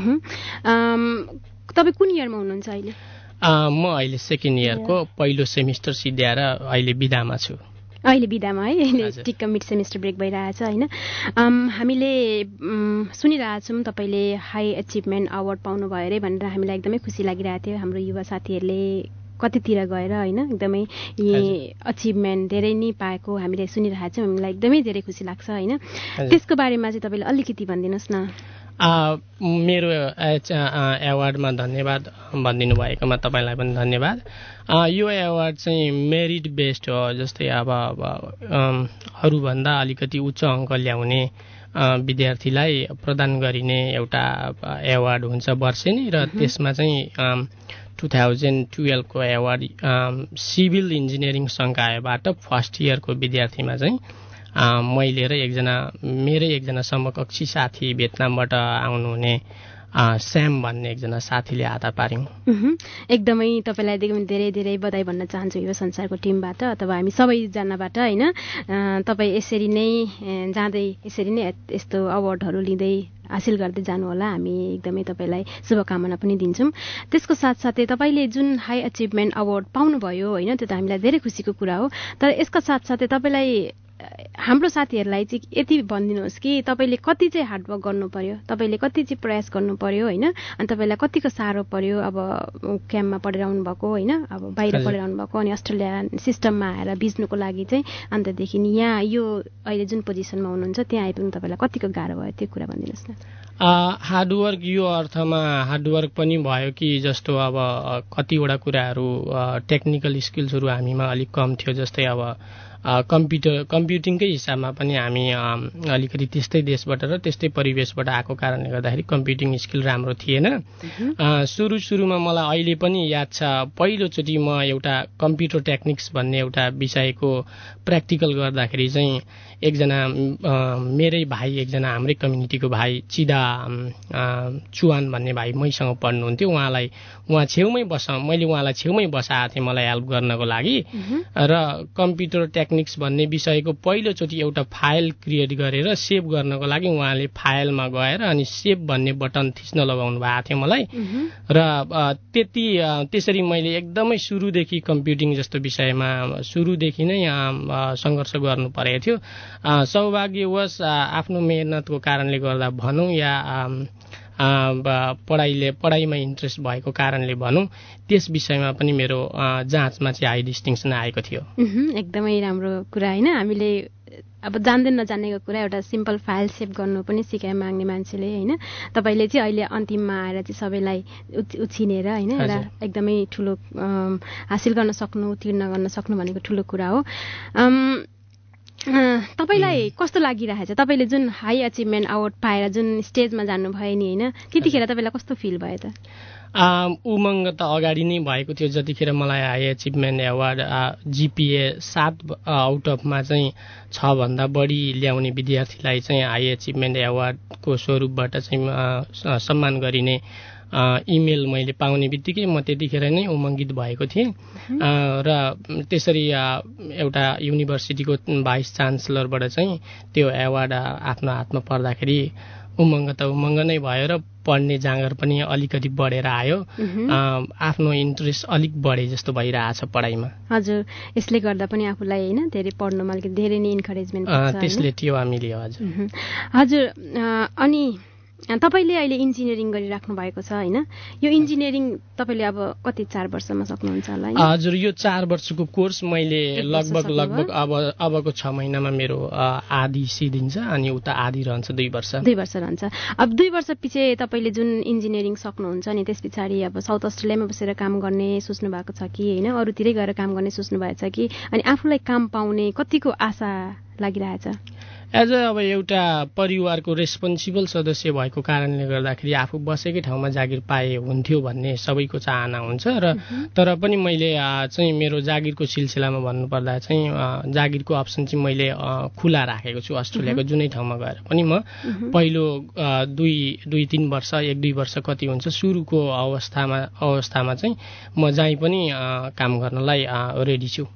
तपाईँ कुन इयरमा हुनुहुन्छ अहिले? म अहिले सेकेन्ड इयरको पहिलो सेमिस्टर सिद्ध्याएर अहिले बिदामा छु। अहिले बिदामा है, अहिले टिक्क मिड सेमिस्टर ब्रेक भइरहेछ होइन। हामीले सुनिरहेछौँ तपाईँले हाई अचिभमेन्ट अवार्ड पाउनुभयो अरे भनेर हामीलाई एकदमै खुसी लागिरहेको थियो। हाम्रो युवा साथीहरूले कतितिर गएर होइन एकदमै अचिभमेन्ट धेरै नै पाएको हामीले सुनिरहेको छौँ। हामीलाई एकदमै धेरै खुसी लाग्छ होइन। त्यसको बारेमा चाहिँ तपाईँले अलिकति भनिदिनुहोस् न। मेरो एवार्डमा धन्यवाद भनिदिनु भएकोमा तपाईँलाई पनि धन्यवाद। यो एवार्ड चाहिँ मेरिट बेस्ड हो। जस्तै अब अरूभन्दा अलिकति उच्च अङ्क ल्याउने विद्यार्थीलाई प्रदान गरिने एउटा एवार्ड हुन्छ वर्षेनी र त्यसमा चाहिँ टु थाउजन्ड टुवेल्भको एवार्ड सिभिल इन्जिनियरिङ संकायबाट फर्स्ट इयरको विद्यार्थीमा चाहिँ मैले र एकजना मेरै एकजना समकक्षी साथी भियतनामबाट आउनुहुने स्याम भन्ने एकजना साथीले हाता पार्यौँ। एकदमै तपाईँलाई धेरै धेरै बधाई भन्न चाहन्छु यो संसारको टिमबाट अथवा हामी सबैजनाबाट होइन। तपाईँ यसरी नै जाँदै यसरी नै यस्तो अवार्डहरू लिँदै हासिल गर्दै जानु होला। हामी एकदमै तपाईँलाई शुभकामना पनि दिन्छौँ। त्यसको साथसाथै तपाईँले जुन हाई अचिभमेन्ट अवार्ड पाउनुभयो होइन, त्यो त हामीलाई धेरै खुसीको कुरा हो। तर यसका साथसाथै तपाईँलाई हाम्रो साथीहरूलाई चाहिँ यति भनिदिनुहोस् कि तपाईँले कति चाहिँ हार्डवर्क गर्नु पर्यो, तपाईँले कति चाहिँ प्रयास गर्नु पर्यो होइन, अनि तपाईँलाई कतिको साह्रो पर्यो अब क्याम्पमा पढेर आउनुभएको होइन, अब बाहिर पढेर आउनुभएको अनि अस्ट्रेलिया सिस्टममा आएर बिज्नुको लागि चाहिँ, अन्तदेखि यहाँ यो अहिले जुन पोजिसनमा हुनुहुन्छ त्यहाँ आइपुग्नु तपाईँलाई कतिको गाह्रो भयो त्यो कुरा भनिदिनुहोस् न। हार्डवर्क यो अर्थमा हार्डवर्क पनि भयो कि जस्तो अब कतिवटा कुराहरू टेक्निकल स्किल्सहरू हामीमा अलिक कम थियो, जस्तै अब कम्प्युटर कम्प्युटिङकै हिसाबमा पनि हामी अलिकति त्यस्तै देशबाट र त्यस्तै परिवेशबाट आएको कारणले गर्दाखेरि कम्प्युटिङ स्किल राम्रो थिएन। सुरु सुरुमा मलाई अहिले पनि याद छ, पहिलोचोटि म एउटा कम्प्युटर टेक्निक्स भन्ने एउटा विषयको प्र्याक्टिकल गर्दाखेरि चाहिँ एकजना मेरै भाइ, एकजना हाम्रै कम्युनिटीको भाइ चिदा चुवान भन्ने भाइ मैसँग पढ्नुहुन्थ्यो, उहाँलाई उहाँ छेउमै बस मैले उहाँलाई छेउमै बसाएको थिएँ मलाई हेल्प गर्नको लागि, र कम्प्युटर टेक्निक्स भन्ने विषयको पहिलोचोटि एउटा फाइल क्रिएट गरेर सेभ गर्नको लागि उहाँले फाइलमा गएर अनि सेभ भन्ने बटन थिच्न लगाउनु भएको थियो मलाई, र त्यति त्यसरी मैले एकदमै सुरुदेखि कम्प्युटिङ जस्तो विषयमा सुरुदेखि नै सङ्घर्ष गर्नु परेको थियो। सौभाग्यवश आफ्नो मेहनतको कारणले गर्दा भनौँ या पढाइले पढाइमा इन्ट्रेस्ट भएको कारणले भनौँ त्यस विषयमा पनि मेरो जाँचमा चाहिँ हाई डिस्टिङसन आएको थियो। एकदमै राम्रो कुरा होइन, हामीले अब जान्दै नजानेको कुरा एउटा सिम्पल फाइल सेभ गर्नु पनि सिकाइ माग्ने मान्छेले होइन, तपाईँले चाहिँ अहिले अन्तिममा आएर चाहिँ सबैलाई उछिनेर होइन एउटा एकदमै ठुलो हासिल गर्न सक्नु, उत्तीर्ण गर्न सक्नु भनेको ठुलो कुरा हो। तपाईँलाई कस्तो लागिरहेछ, तपाईँले जुन हाई अचिभमेन्ट अवार्ड पाएर जुन स्टेजमा जानुभयो नि होइन, त्यतिखेर तपाईँलाई कस्तो फिल भयो त? उमङ्ग त अगाडि नै भएको थियो, जतिखेर मलाई हाई अचिभमेन्ट एवार्ड जिपिए सात आउट अफमा चाहिँ छ भन्दा बढी ल्याउने विद्यार्थीलाई चाहिँ हाई अचिभमेन्ट एवार्डको स्वरूपबाट चाहिँ सम्मान गरिने इमेल मैले पाउने बित्तिकै म त्यतिखेर नै उमङ्गित भएको थिएँ, र त्यसरी एउटा युनिभर्सिटीको भाइस चान्सलरबाट चाहिँ त्यो एवार्ड आफ्नो हातमा पर्दाखेरि उमङ्ग त उमङ्ग नै भयो, र पढ्ने जाँगर पनि अलिकति बढेर आयो, आफ्नो इन्ट्रेस्ट अलिक बढे जस्तो भइरहेछ पढाइमा। हजुर, यसले गर्दा पनि आफूलाई होइन धेरै पढ्नुमा अलिकति धेरै नै इन्करेजमेन्ट त्यसले टेवा मिल्यो। हजुर हजुर अनि तपाईँले अहिले इन्जिनियरिङ गरिराख्नु भएको छ होइन, यो इन्जिनियरिङ तपाईँले अब कति चार वर्षमा सक्नुहुन्छ होला? हजुर, यो चार वर्षको कोर्स मैले लगभग लगभग अब अबको छ महिनामा मेरो आधी सिद्धिन्छ अनि उता आधी रहन्छ, दुई वर्ष दुई वर्ष रहन्छ। अब दुई वर्ष पछि तपाईँले जुन इन्जिनियरिङ सक्नुहुन्छ नि त्यस पछाडि अब साउथ अस्ट्रेलियामा बसेर काम गर्ने सोच्नु भएको छ कि होइन, अरूतिरै गएर काम गर्ने सोच्नु भएको छ कि, अनि आफूलाई काम पाउने कतिको आशा लागिरहेछ? एज अ अब एउटा परिवारको रेस्पोन्सिबल सदस्य भएको कारणले गर्दाखेरि आफू बसेकै ठाउँमा जागिर पाए हुन्थ्यो भन्ने सबैको चाहना हुन्छ, र तर पनि मैले चाहिँ मेरो जागिरको सिलसिलामा भन्नुपर्दा चाहिँ जागिरको अप्सन चाहिँ मैले खुला राखेको छु। अस्ट्रेलियाको जुनै ठाउँमा गएर पनि म पहिलो दुई दुई तिन वर्ष एक दुई वर्ष कति हुन्छ सुरुको अवस्थामा अवस्थामा चाहिँ म जहीँ पनि काम गर्नलाई रेडी छु।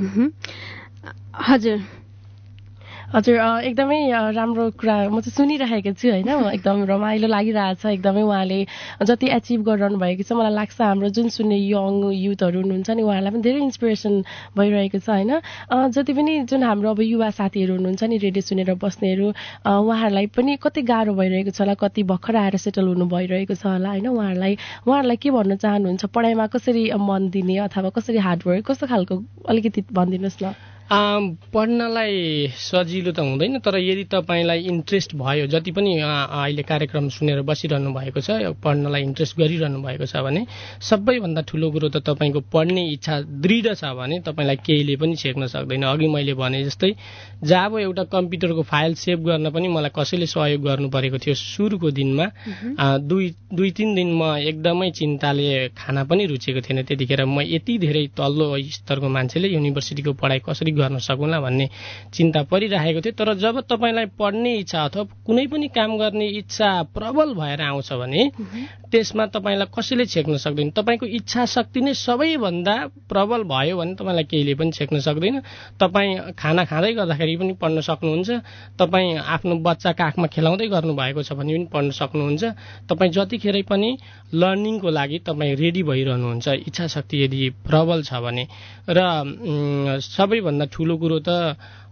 हजुर हजुर एकदमै राम्रो कुरा म चाहिँ सुनिरहेको छु होइन, एकदम रमाइलो लागिरहेछ। एकदमै उहाँले जति एचिभ गरिरहनु भएको छ मलाई लाग्छ हाम्रो जुन सुन्ने यङ युथहरू हुनुहुन्छ नि उहाँहरूलाई पनि धेरै इन्सपिरेसन भइरहेको छ होइन। जति पनि जुन हाम्रो अब युवा साथीहरू हुनुहुन्छ नि रेडियो सुनेर बस्नेहरू, उहाँहरूलाई पनि कति गाह्रो भइरहेको छ होला, कति भर्खर आएर सेटल हुनु भइरहेको छ होला होइन, उहाँहरूलाई उहाँहरूलाई के भन्न चाहनुहुन्छ, पढाइमा कसरी मन दिने अथवा कसरी हार्डवर्क कस्तो खालको अलिकति भनिदिनुहोस् न। पढ्नलाई सजिलो त हुँदैन, तर यदि तपाईँलाई इन्ट्रेस्ट भयो, जति पनि अहिले कार्यक्रम सुनेर बसिरहनु भएको छ पढ्नलाई इन्ट्रेस्ट गरिरहनु भएको छ भने सबैभन्दा ठुलो कुरो त तपाईँको पढ्ने इच्छा दृढ छ भने तपाईँलाई केहीले पनि छेक्न सक्दैन। अघि मैले भने जस्तै जब एउटा कम्प्युटरको फाइल सेभ गर्न पनि मलाई कसैले सहयोग गर्नु परेको थियो सुरुको दिनमा, दुई दुई तिन दिन म एकदमै चिन्ताले खाना पनि रुचेको थिएन। त्यतिखेर म यति धेरै तल्लो स्तरको मान्छेले युनिभर्सिटीको पढाइ कसरी गर्न सकुँला भन्ने चिन्ता परिरहेको थियो। तर जब तपाईँलाई पढ्ने इच्छा अथवा कुनै पनि काम गर्ने इच्छा प्रबल भएर आउँछ भने त्यसमा तपाईँलाई कसैले छेक्न सक्दैन। तपाईँको इच्छा शक्ति नै सबैभन्दा प्रबल भयो भने तपाईँलाई केहीले पनि छेक्न सक्दैन। तपाईँ खाना खाँदै गर्दाखेरि पनि पढ्न सक्नुहुन्छ, तपाईँ आफ्नो बच्चा काखमा खेलाउँदै गर्नुभएको छ भने पनि पढ्न सक्नुहुन्छ। तपाईँ जतिखेरै पनि लर्निङको लागि तपाईँ रेडी भइरहनुहुन्छ इच्छा शक्ति यदि प्रबल छ भने। र सबैभन्दा ठुलो कुरो त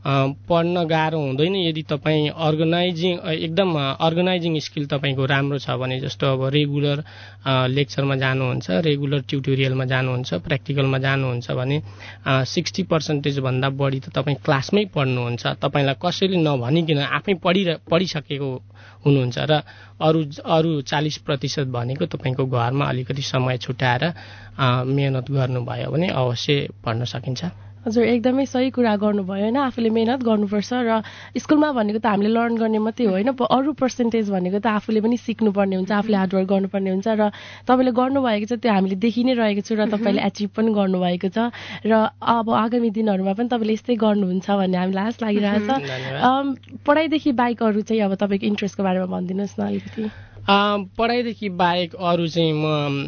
पढ्न गाह्रो हुँदैन यदि तपाईँ अर्गनाइजिङ एकदम अर्गनाइजिङ स्किल तपाईँको राम्रो छ भने। जस्तो अब रेगुलर लेक्चरमा जानुहुन्छ, रेगुलर ट्युटोरियलमा जानुहुन्छ, प्र्याक्टिकलमा जानुहुन्छ भने सिक्सटी पर्सेन्टेजभन्दा बढी त तपाईँ क्लासमै पढ्नुहुन्छ, तपाईँलाई कसैले नभनिकन आफै पढि पढिसकेको हुनुहुन्छ र अरू अरू चालिस प्रतिशत भनेको तपाईँको घरमा अलिकति समय छुट्याएर मेहनत गर्नुभयो भने अवश्य पढ्न सकिन्छ। हजुर एकदमै सही कुरा गर्नुभयो होइन। आफूले मेहनत गर्नुपर्छ र स्कुलमा भनेको त हामीले लर्न गर्ने मात्रै हो होइन, अरू पर्सेन्टेज भनेको त आफूले पनि सिक्नुपर्ने हुन्छ, आफूले हार्डवर्क गर्नुपर्ने हुन्छ र तपाईँले गर्नुभएको छ त्यो हामीले देखि नै रहेको छु र तपाईँले एचिभ पनि गर्नुभएको छ र अब आगामी दिनहरूमा पनि तपाईँले यस्तै गर्नुहुन्छ भन्ने हामीलाई आश लागिरहेछ। पढाइदेखि बाहेक अरू चाहिँ अब तपाईँको इन्ट्रेस्टको बारेमा भनिदिनुहोस् न अलिकति। पढाइदेखि बाहेक अरू चाहिँ म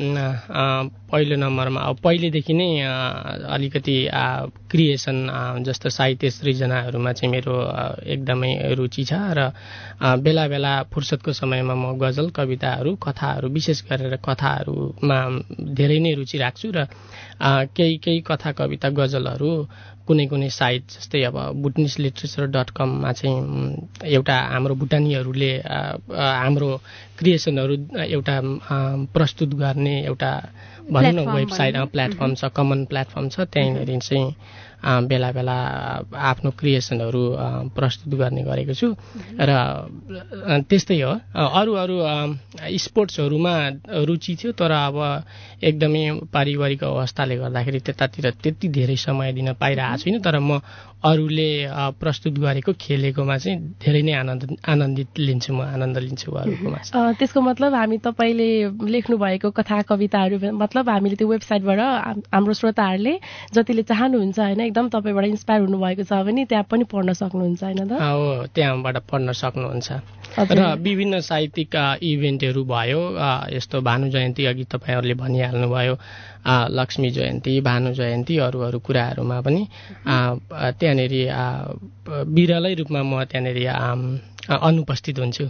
पहिलो नम्बरमा अब पहिलेदेखि नै अलिकति क्रिएसन जस्तो साहित्य सृजनाहरूमा चाहिँ मेरो एकदमै रुचि छ र बेला बेला फुर्सदको समयमा म गजल कविताहरू कथाहरू विशेष गरेर कथाहरूमा धेरै नै रुचि राख्छु र केही केही कथा कविता गजलहरू कुनै कुनै साइट जस्तै अब बुटनिस लिट्रेचर डट कममा चाहिँ एउटा हाम्रो भुटानीहरूले हाम्रो क्रिएसनहरू एउटा प्रस्तुत गर्ने एउटा भनौँ न वेबसाइट प्लेटफर्म छ, कमन प्लेटफर्म छ। त्यहीँनिर चाहिँ बेला बेला आफ्नो क्रिएसनहरू प्रस्तुत गर्ने गरेको छु र त्यस्तै हो। अरू अरू स्पोर्ट्सहरूमा रुचि थियो तर अब एकदमै पारिवारिक अवस्थाले गर्दाखेरि त्यतातिर त्यति धेरै समय दिन पाइरहेको छुइनँ, तर म अरूले प्रस्तुत गरेको खेलेकोमा चाहिँ धेरै नै आनन्द आनन्दित लिन्छु, म आनन्द लिन्छु अरूकोमा। त्यसको मतलब हामी तपाईँले लेख्नुभएको कथा कविताहरू मतलब हामीले त्यो वेबसाइटबाट हाम्रो श्रोताहरूले जतिले चाहनुहुन्छ होइन एकदम तपाईँबाट इन्सपायर हुनुभएको छ भने त्यहाँ पनि पढ्न सक्नुहुन्छ होइन त? हो, त्यहाँबाट पढ्न सक्नुहुन्छ। र विभिन्न साहित्यिक इभेन्टहरू भयो, यस्तो भानु जयन्ती अघि तपाईँहरूले भनिहाल्नुभयो, लक्ष्मी जयन्ती, भानु जयन्ती, अरू अरू कुराहरूमा पनि त्यहाँनिर विरलै रूपमा म त्यहाँनिर अनुपस्थित हुन्छु।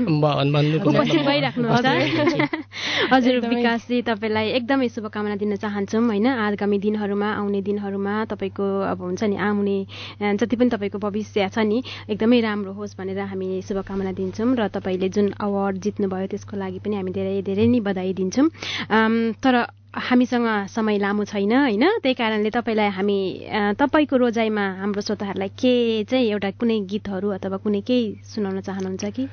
हजुर विकासजी, तपाईँलाई एकदमै शुभकामना दिन चाहन्छौँ होइन। आगामी दिनहरूमा आउने दिनहरूमा तपाईँको अब हुन्छ नि आउने जति पनि तपाईँको भविष्य छ नि एकदमै राम्रो होस् भनेर हामी शुभकामना दिन्छौँ र तपाईँले जुन अवार्ड जित्नुभयो त्यसको लागि पनि हामी धेरै धेरै नै बधाई दिन्छौँ। तर हामीसँग समय लामो छैन होइन, त्यही कारणले तपाईँलाई हामी तपाईँको रोजाइमा हाम्रो श्रोताहरूलाई के चाहिँ एउटा कुनै गीतहरू अथवा कुनै केही सुनाउन चाहनुहुन्छ कि?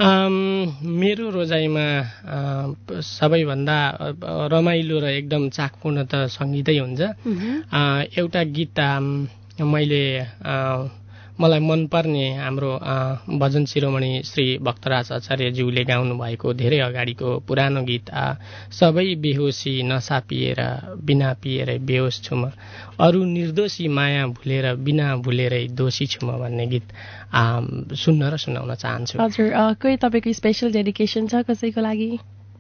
मेरो रोजाइमा सबैभन्दा रमाइलो र एकदम चाखपूर्ण त सङ्गीतै हुन्छ। एउटा गीत मैले मलाई मनपर्ने हाम्रो भजन शिरोमणि श्री भक्तराज आचार्यज्यूले गाउनु भएको धेरै अगाडिको पुरानो गीत सबै बेहोसी नसा पिएर बिना पिएरै बेहोस छु म, अरू निर्दोषी माया भुलेर बिना भुलेरै दोषी छु म भन्ने गीत सुन्न र सुनाउन चाहन्छु। हजुर, कोही तपाईँको स्पेसल डेडिकेसन छ कसैको लागि?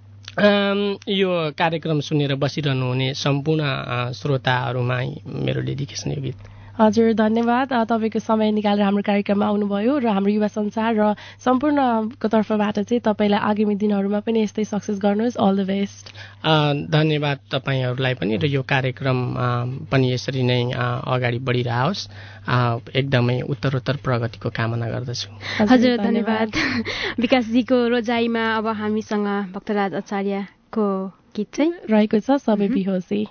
यो कार्यक्रम सुनेर बसिरहनु हुने सम्पूर्ण श्रोताहरूमा मेरो डेडिकेसन यो गीत। हजुर धन्यवाद, तपाईँको समय निकालेर हाम्रो कार्यक्रममा आउनुभयो र हाम्रो युवा संसार र सम्पूर्णको तर्फबाट चाहिँ तपाईँलाई आगामी दिनहरूमा पनि यस्तै सक्सेस गर्नुहोस्। All the best. धन्यवाद तपाईँहरूलाई पनि र यो कार्यक्रम पनि यसरी नै अगाडि बढिरहोस्। एकदमै उत्तरोत्तर प्रगतिको कामना गर्दछु। हजुर धन्यवाद। विकासजीको रोजाइमा अब हामीसँग भक्तराज आचार्यको गीत चाहिँ रहेको छ सबै बेहोसी।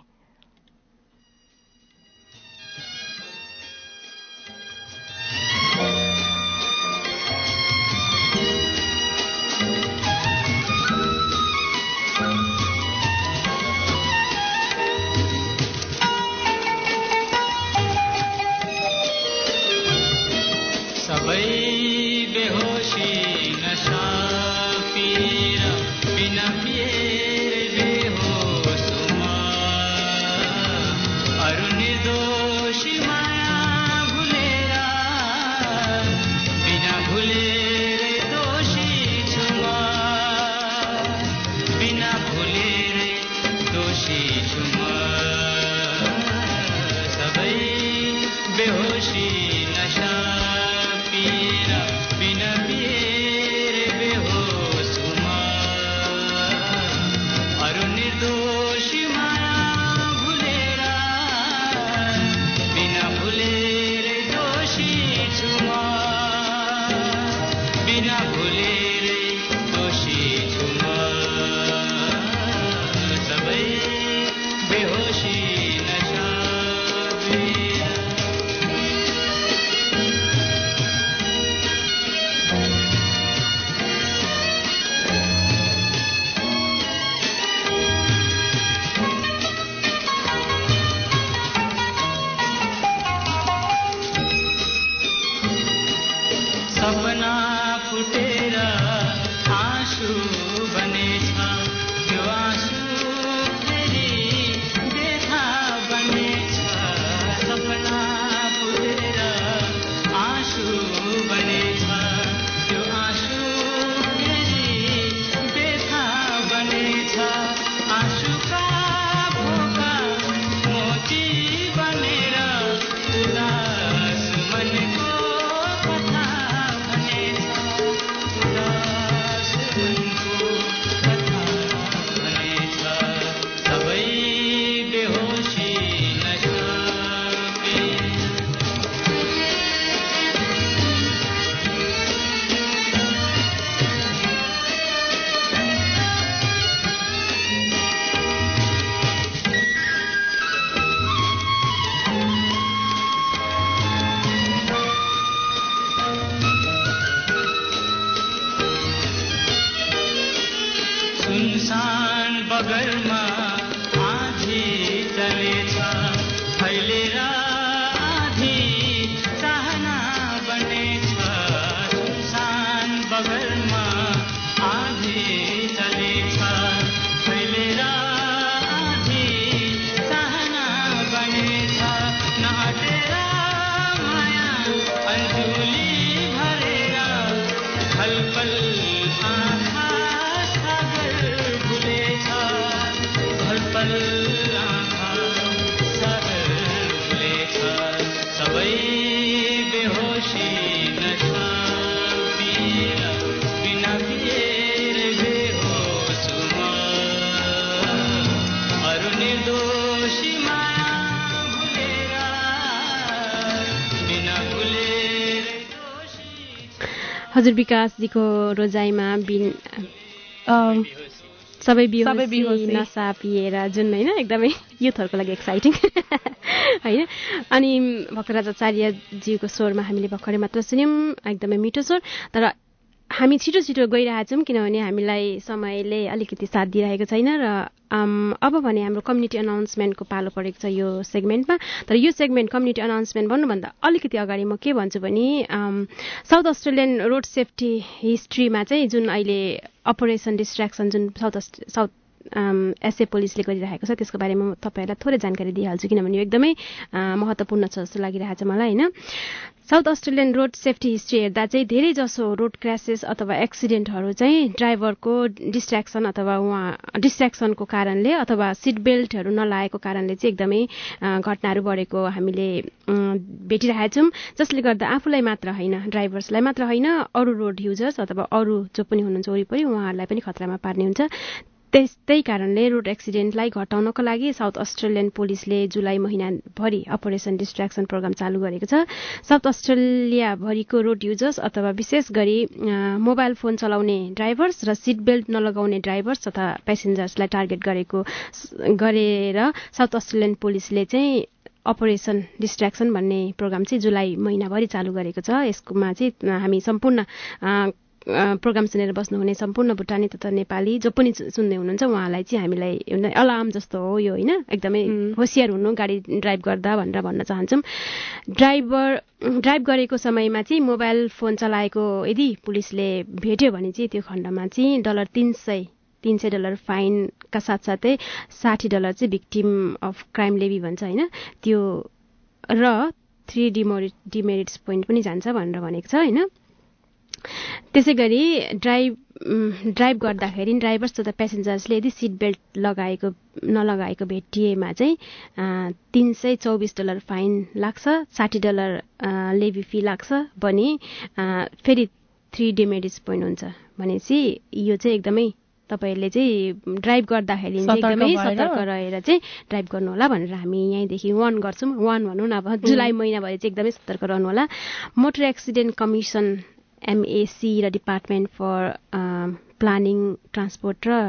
बिना पिएर बेहोस म हजुर विकासजीको रोजाइमा बिन सबै बिहोसी नसा पिएर जुन होइन एकदमै युथहरूको लागि एक्साइटिङ होइन। अनि भक्तराज आचार्यज्यूको स्वरमा हामीले भर्खरै मात्र सुन्यौँ, एकदमै मिठो स्वर। तर हामी छिटो छिटो गइरहेछौँ किनभने हामीलाई समयले अलिकति साथ दिइरहेको छैन र अब भने हाम्रो कम्युनिटी अनाउन्समेन्टको पालो परेको छ यो सेगमेन्टमा। तर यो सेगमेन्ट कम्युनिटी अनाउन्समेन्ट भन्नुभन्दा अलिकति अगाडि म के भन्छु भने साउथ अस्ट्रेलियन रोड सेफ्टी हिस्ट्रीमा चाहिँ जुन अहिले operation distraction south south SA एसए पुलिसले गरिरहेको छ त्यसको बारेमा म तपाईँहरूलाई थोरै जानकारी दिइहाल्छु किनभने यो एकदमै महत्त्वपूर्ण छ जस्तो लागिरहेछ मलाई होइन। South Australian road safety history हेर्दा चाहिँ धेरै जसो रोड क्रासेस अथवा एक्सिडेन्टहरू चाहिँ ड्राइभरको डिस्ट्र्याक्सन अथवा उहाँ डिस्ट्र्याक्सनको कारणले अथवा सिट बेल्टहरू नलागेको कारणले चाहिँ एकदमै घटनाहरू बढेको हामीले भेटिरहेछौँ, जसले गर्दा आफूलाई मात्र होइन, ड्राइभर्सलाई मात्र होइन, अरू रोड युजर्स अथवा अरू जो पनि हुनुहुन्छ वरिपरि उहाँहरूलाई पनि खतरामा पार्ने हुन्छ। त्यस्तै कारणले रोड एक्सिडेन्टलाई घटाउनको लागि साउथ अस्ट्रेलियन पुलिसले जुलाई महिनाभरि अपरेसन डिस्ट्र्याक्सन प्रोग्राम चालु गरेको छ। साउथ अस्ट्रेलियाभरिको रोड युजर्स अथवा विशेष गरी मोबाइल फोन चलाउने ड्राइभर्स र सिट बेल्ट नलगाउने ड्राइभर्स तथा प्यासेन्जर्सलाई टार्गेट गरेको गरेर साउथ अस्ट्रेलियन पुलिसले चाहिँ अपरेसन डिस्ट्र्याक्सन भन्ने प्रोग्राम चाहिँ जुलाई महिनाभरि चालु गरेको छ। यसमा चाहिँ हामी सम्पूर्ण प्रोग्राम सुनेर बस्नुहुने सम्पूर्ण भुटानी तथा नेपाली जो पनि सुन्दै हुनुहुन्छ उहाँलाई चाहिँ हामीलाई अलार्म जस्तो हो यो होइन, एकदमै होसियार हुनु गाडी ड्राइभ गर्दा भनेर भन्न चाहन्छौँ। ड्राइभर ड्राइभ गरेको समयमा चाहिँ मोबाइल फोन चलाएको यदि पुलिसले भेट्यो भने चाहिँ त्यो खण्डमा चाहिँ डलर तिन सय तिन सय डलर फाइनका साथसाथै साठी डलर चाहिँ भिक्टिम अफ क्राइम लेभी भन्छ होइन त्यो र थ्री डिमेरिट डिमेरिट्स पोइन्ट पनि जान्छ भनेर भनेको छ होइन। त्यसै गरी ड्राइभ ड्राइभ गर्दाखेरि ड्राइभर्स तथा प्यासेन्जर्सले यदि सिट बेल्ट लगाएको नलगाएको भेटिएमा चाहिँ तिन सय चौबिस डलर फाइन लाग्छ, साठी डलर लेभी फी लाग्छ भने फेरि थ्री डिमेरिट्स पोइन्ट हुन्छ। भनेपछि यो चाहिँ एकदमै तपाईँहरूले चाहिँ ड्राइभ गर्दाखेरि एकदमै सतर्क रहेर चाहिँ ड्राइभ गर्नु होला भनेर हामी यहीँदेखि वार्न गर्छौँ। वार्न भनौँ न, अब जुलाई महिनाभरि चाहिँ एकदमै सतर्क रहनु होला। मोटर एक्सिडेन्ट कमिसन एमएसी र डिपार्टमेन्ट फर प्लानिङ ट्रान्सपोर्ट र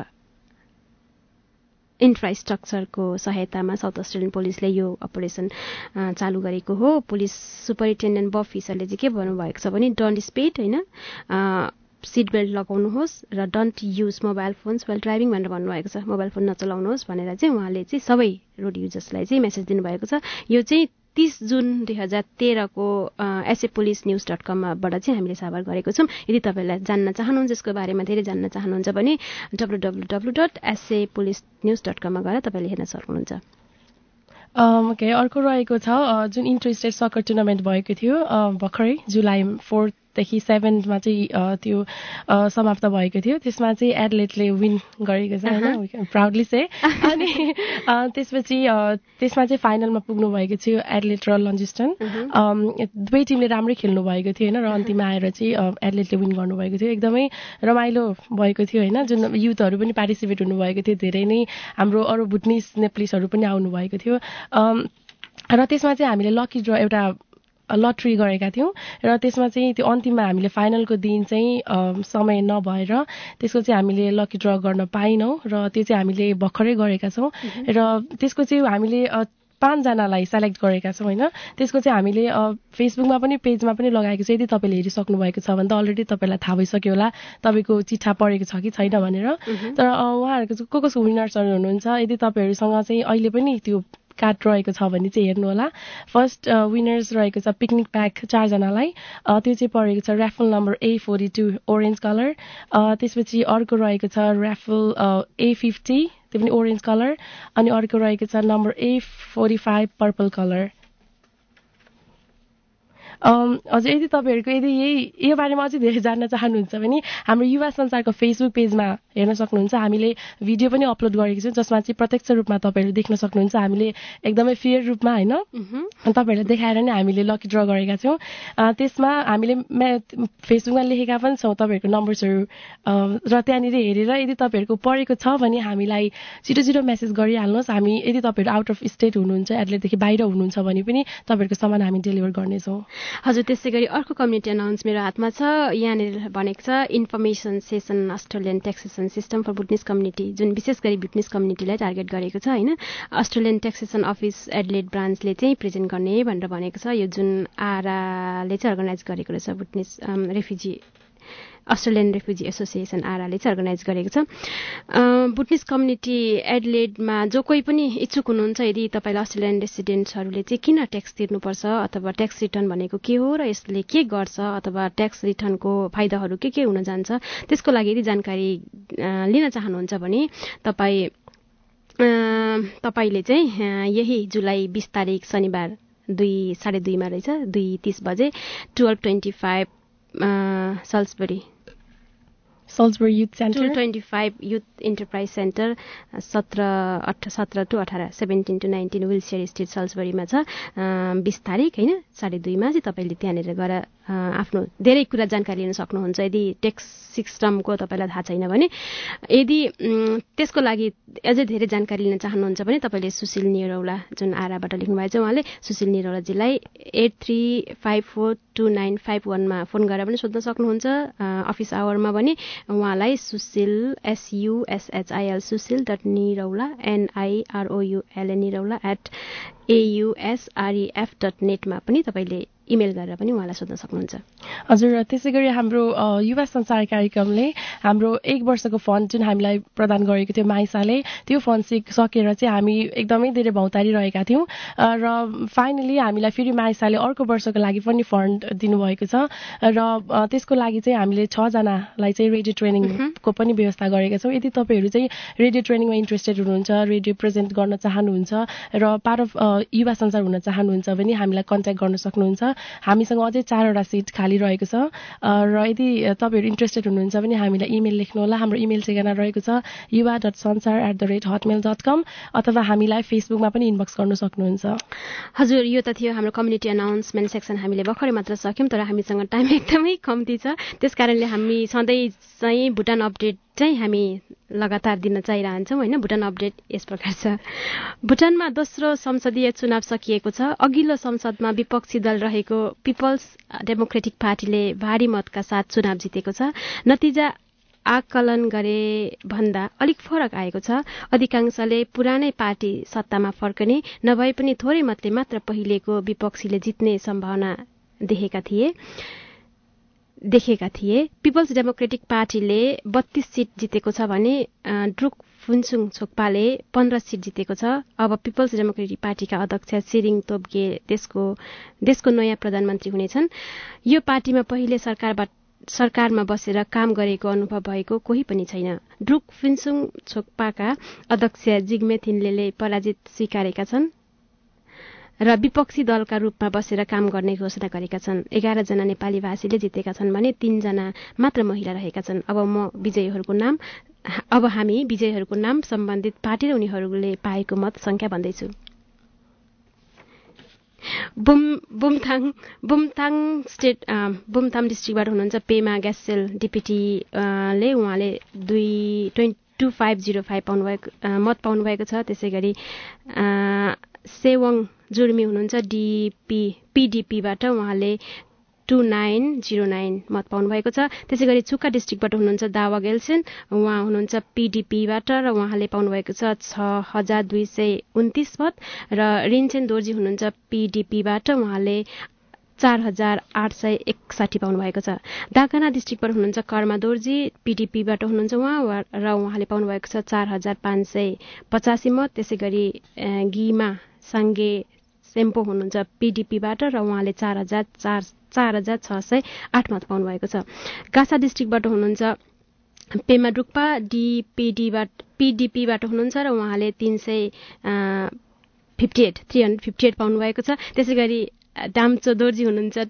इन्फ्रास्ट्रक्चरको सहायतामा साउथ अस्ट्रेलियन पुलिसले यो अपरेसन चालु गरेको हो। पुलिस सुपरिन्टेन्डेन्ट बब फिसरले चाहिँ के भन्नुभएको छ भने डोन्ट स्पिड होइन, सिट बेल्ट लगाउनुहोस् र don't use mobile phones while driving भनेर भन्नुभएको छ। मोबाइल फोन नचलाउनुहोस् भनेर चाहिँ उहाँले चाहिँ सबै रोड युजर्सलाई चाहिँ मेसेज दिनुभएको छ। यो चाहिँ तीस जुन दुई हजार तेह्रको एसए पुलिस न्युज डट कमबाट चाहिँ हामीले साभार गरेको छौँ। यदि तपाईँलाई जान्न चाहनुहुन्छ यसको बारेमा धेरै जान्न चाहनुहुन्छ भने W W W dot SA police news dot कममा गएर तपाईँले हेर्न सक्नुहुन्छ। ओके, अर्को रहेको छ जुन इन्टर स्टेट सकर टुर्नामेन्ट भएको थियो भर्खरै जुलाई फोर्थदेखि सेभेनमा चाहिँ त्यो समाप्त भएको थियो। त्यसमा चाहिँ एडलेटले विन गरेको छ होइन, प्राउडली से। अनि त्यसपछि त्यसमा चाहिँ फाइनलमा पुग्नु भएको थियो एडलेट र लन्जिस्टन। दुवै टिमले राम्रै खेल्नु भएको थियो होइन र अन्तिममा आएर चाहिँ एडलेटले विन गर्नुभएको थियो। एकदमै रमाइलो भएको थियो होइन, जुन युथहरू पनि पार्टिसिपेट हुनुभएको थियो, धेरै नै हाम्रो अरू भुटनिस नेप्लिसहरू पनि आउनुभएको थियो। र त्यसमा चाहिँ हामीले लकी ड्र एउटा लटरी गरेका थियौँ र त्यसमा चाहिँ त्यो अन्तिममा हामीले फाइनलको दिन चाहिँ समय नभएर त्यसको चाहिँ हामीले लकी ड्र गर्न पाइनौँ र त्यो चाहिँ हामीले भर्खरै गरेका छौँ र त्यसको चाहिँ हामीले पाँचजनालाई सेलेक्ट गरेका छौँ होइन। त्यसको चाहिँ हामीले फेसबुकमा पनि पेजमा पनि लगाएको छ। यदि तपाईँले हेरिसक्नु भएको छ भने त अलरेडी तपाईँलाई थाहा भइसक्यो होला तपाईँको चिठा परेको छ कि छैन भनेर। तर उहाँहरूको चाहिँ को कसको विनर्सहरू हुनुहुन्छ, यदि तपाईँहरूसँग चाहिँ अहिले पनि त्यो कार्ड रहेको छ भने चाहिँ हेर्नु होला। फर्स्ट विनर्स रहेको छ पिकनिक प्याक चारजनालाई, त्यो चाहिँ परेको छ raffle number A forty two orange colour. त्यसपछि अर्को रहेको छ ऱ्याफल ए फिफ्टी त्यो पनि ओरेन्ज कलर। अनि अर्को रहेको छ number A forty five purple colour. हजुर यदि तपाईँहरूको यदि यही यो बारेमा अझै धेरै जान्न चाहनुहुन्छ भने हाम्रो युवा संसारको फेसबुक पेजमा हेर्न सक्नुहुन्छ। हामीले भिडियो पनि अपलोड गरेको छौँ जसमा चाहिँ प्रत्यक्ष रूपमा तपाईँहरू देख्न सक्नुहुन्छ। हामीले एकदमै फेयर रूपमा होइन तपाईँहरूलाई देखाएर नै हामीले लकी ड्र गरेका छौँ। त्यसमा हामीले फेसबुकमा लेखेका पनि छौँ तपाईँहरूको नम्बर्सहरू र त्यहाँनिर हेरेर यदि तपाईँहरूको परेको छ भने हामीलाई छिटो छिटो मेसेज गरिहाल्नुहोस्। हामी यदि तपाईँहरू आउट अफ स्टेट हुनुहुन्छ एडलेटदेखि बाहिर हुनुहुन्छ भने पनि तपाईँहरूको सामान हामी डेलिभर गर्नेछौँ। हजुर त्यसै गरी अर्को कम्युनिटी अनाउन्स मेरो हातमा छ। यहाँनिर भनेको छ information session Australian taxation system for Bhutanese community, जुन विशेष गरी बुटनिस कम्युनिटीलाई टार्गेट गरेको छ होइन। अस्ट्रेलियन ट्याक्सेसन अफिस एडलेट ब्रान्चले चाहिँ प्रेजेन्ट गर्ने भनेर भनेको छ। यो जुन आराले चाहिँ अर्गनाइज गरेको रहेछ, Bhutanese refugee Australian refugee association आराले चाहिँ अर्गनाइज गरेको छ। बुटनिस कम्युनिटी एडलेडमा जो कोही पनि इच्छुक हुनुहुन्छ, यदि तपाईँलाई अस्ट्रेलियन रेसिडेन्ट्सहरूले चाहिँ किन ट्याक्स तिर्नुपर्छ अथवा ट्याक्स रिटर्न भनेको के हो र यसले के गर्छ अथवा ट्याक्स रिटर्नको फाइदाहरू के के हुन जान्छ, त्यसको लागि यदि जानकारी लिन चाहनुहुन्छ भने तपाईँ तपाईँले चाहिँ यही जुलाई बिस तारिक शनिबार दुई साढे दुईमा रहेछ दुई तिस बजे twelve twenty five Salisbury Salisbury youth centre two twenty five youth enterprise centre सत्र अठ सत्र टु अठार seventeen to nineteen Wilshire street सल्सबरीमा छ। बिस तारिक होइन साढे दुईमा चाहिँ तपाईँले त्यहाँनिर गएर आफ्नो धेरै कुरा जानकारी लिन सक्नुहुन्छ। यदि ट्याक्स सिस्टमको तपाईँलाई थाहा छैन भने, यदि त्यसको लागि अझै धेरै जानकारी लिन चाहनुहुन्छ भने तपाईँले सुशील निरौला जुन आराबाट लेख्नुभएको छ, उहाँले Sushil निरौलाजीलाई at three five four two nine five वानमा फोन गरेर पनि सोध्न सक्नुहुन्छ। अफिस आवरमा भने उहाँलाई Sushil एसयुएसएचआइएल Sushil dot Niraula एनआइआरओयुएलए Niraula at एयुएसआरइएफ dot नेटमा पनि तपाईँले इमेल गरेर पनि उहाँलाई सोध्न सक्नुहुन्छ। हजुर त्यसै गरी हाम्रो युवा संसार कार्यक्रमले हाम्रो एक वर्षको फन्ड जुन हामीलाई प्रदान गरेको थियो माइसाले, त्यो फन्ड सकेर चाहिँ हामी एकदमै धेरै भौतारिरहेका थियौँ र फाइनली हामीलाई फेरि माइसाले अर्को वर्षको लागि पनि फन्ड दिनुभएको छ र त्यसको लागि चाहिँ हामीले छजनालाई चाहिँ रेडियो ट्रेनिङको पनि व्यवस्था गरेका छौँ। यदि तपाईँहरू चाहिँ रेडियो ट्रेनिङमा इन्ट्रेस्टेड हुनुहुन्छ, रेडियो प्रेजेन्ट गर्न चाहनुहुन्छ र पार्ट अफ युवा संसार हुन चाहनुहुन्छ भने हामीलाई कन्ट्याक्ट गर्न सक्नुहुन्छ। हामीसँग अझै चारवटा सिट खाली रहेको छ र यदि तपाईँहरू इन्ट्रेस्टेड हुनुहुन्छ भने हामीलाई इमेल लेख्नुहोला। हाम्रो इमेल ठेगाना रहेको छ Yuva dot Sansar at the rate Hotmail dot com अथवा हामीलाई फेसबुकमा पनि इनबक्स गर्नु सक्नुहुन्छ। हजुर यो त थियो हाम्रो कम्युनिटी अनाउन्समेन्ट सेक्सन। हामीले भर्खरै मात्र सक्यौँ तर हामीसँग टाइम एकदमै कम्ती छ, त्यस कारणले हामी सधैँ चाहिँ भुटान अपडेट चाहिँ हामी लगातार दिन चाहिरहन्छौँ होइन। भुटान अपडेट यस प्रकार छ। भुटानमा दोस्रो संसदीय चुनाव सकिएको छ। अघिल्लो संसदमा विपक्षी दल रहेको पिपल्स डेमोक्रेटिक पार्टीले भारी मतका साथ चुनाव जितेको छ। नतिजा आकलन गरे भन्दा अलिक फरक आएको छ। अधिकांशले पुरानै पार्टी सत्तामा फर्कने नभए पनि थोरै मतले मात्र पहिलेको विपक्षीले जित्ने सम्भावना देखेका थिए देखेका थिए पिपल्स डेमोक्रेटिक पार्टीले बत्तीस सिट जितेको छ भने ड्रुक फुन्सुङ छोक्पाले पन्ध्र सिट जितेको छ। अब पिपल्स डेमोक्रेटिक पार्टीका अध्यक्ष सिरिङ तोब्गे देशको देशको नयाँ प्रधानमन्त्री हुनेछन्। यो पार्टीमा पहिले सरकारबाट सरकारमा बसेर काम गरेको अनुभव भएको कोही पनि छैन। ड्रुक फुन्सुङ छोक्पाका अध्यक्ष जिग्मे थिन्लेले पराजित स्वीकारेका छन् र विपक्षी दलका रूपमा बसेर काम गर्ने घोषणा गरेका छन्। एघार जना नेपाली भाषीले जितेका छन् भने तीनजना मात्र महिला रहेका छन्। अब म विजयीहरूको नाम अब हामी विजयीहरूको नाम सम्बन्धित पार्टी र उनीहरूले पाएको मत संख्या भन्दैछु। बुम बुमथाङ बुमथाङ स्टेट बुमथाङ डिस्ट्रिक्टबाट हुनुहुन्छ पेमा ग्यासेल डिप्युटीले उहाँले दुई twenty two five zero five पाउनुभएको मत पाउनुभएको छ। त्यसै गरी सेवङ जुर्मी हुनुहुन्छ डिपी पिडिपीबाट उहाँले टू नाइन जिरो नाइन मत पाउनुभएको छ। त्यसै गरी छुक्का डिस्ट्रिक्टबाट हुनुहुन्छ दावा गेल्सेन, उहाँ हुनुहुन्छ पिडिपीबाट र उहाँले पाउनुभएको छ छ हजार दुई सय उन्तिस मत र रिन्चेन दोर्जी हुनुहुन्छ पिडिपीबाट उहाँले चार हजार आठ सय एकसाठी पाउनुभएको छ। दाकाना डिस्ट्रिक्टबाट हुनुहुन्छ कर्मा दोर्जी पिडिपीबाट हुनुहुन्छ उहाँ र उहाँले पाउनुभएको छ चार हजार पाँच सय पचासी मत। त्यसै गरी गिमा साङ्गे सेम्पो हुनुहुन्छ पिडिपीबाट र उहाँले चार हजार चार चार हजार छ सय आठ मत पाउनुभएको छ। गासा डिस्ट्रिक्टबाट हुनुहुन्छ पेमा डुक्पा डिपिडीबाट पिडिपीबाट हुनुहुन्छ र उहाँले तीन सय fifty eight three hundred fifty eight पाउनुभएको छ। त्यसै गरी दाम्चो दोर्जी हुनुहुन्छ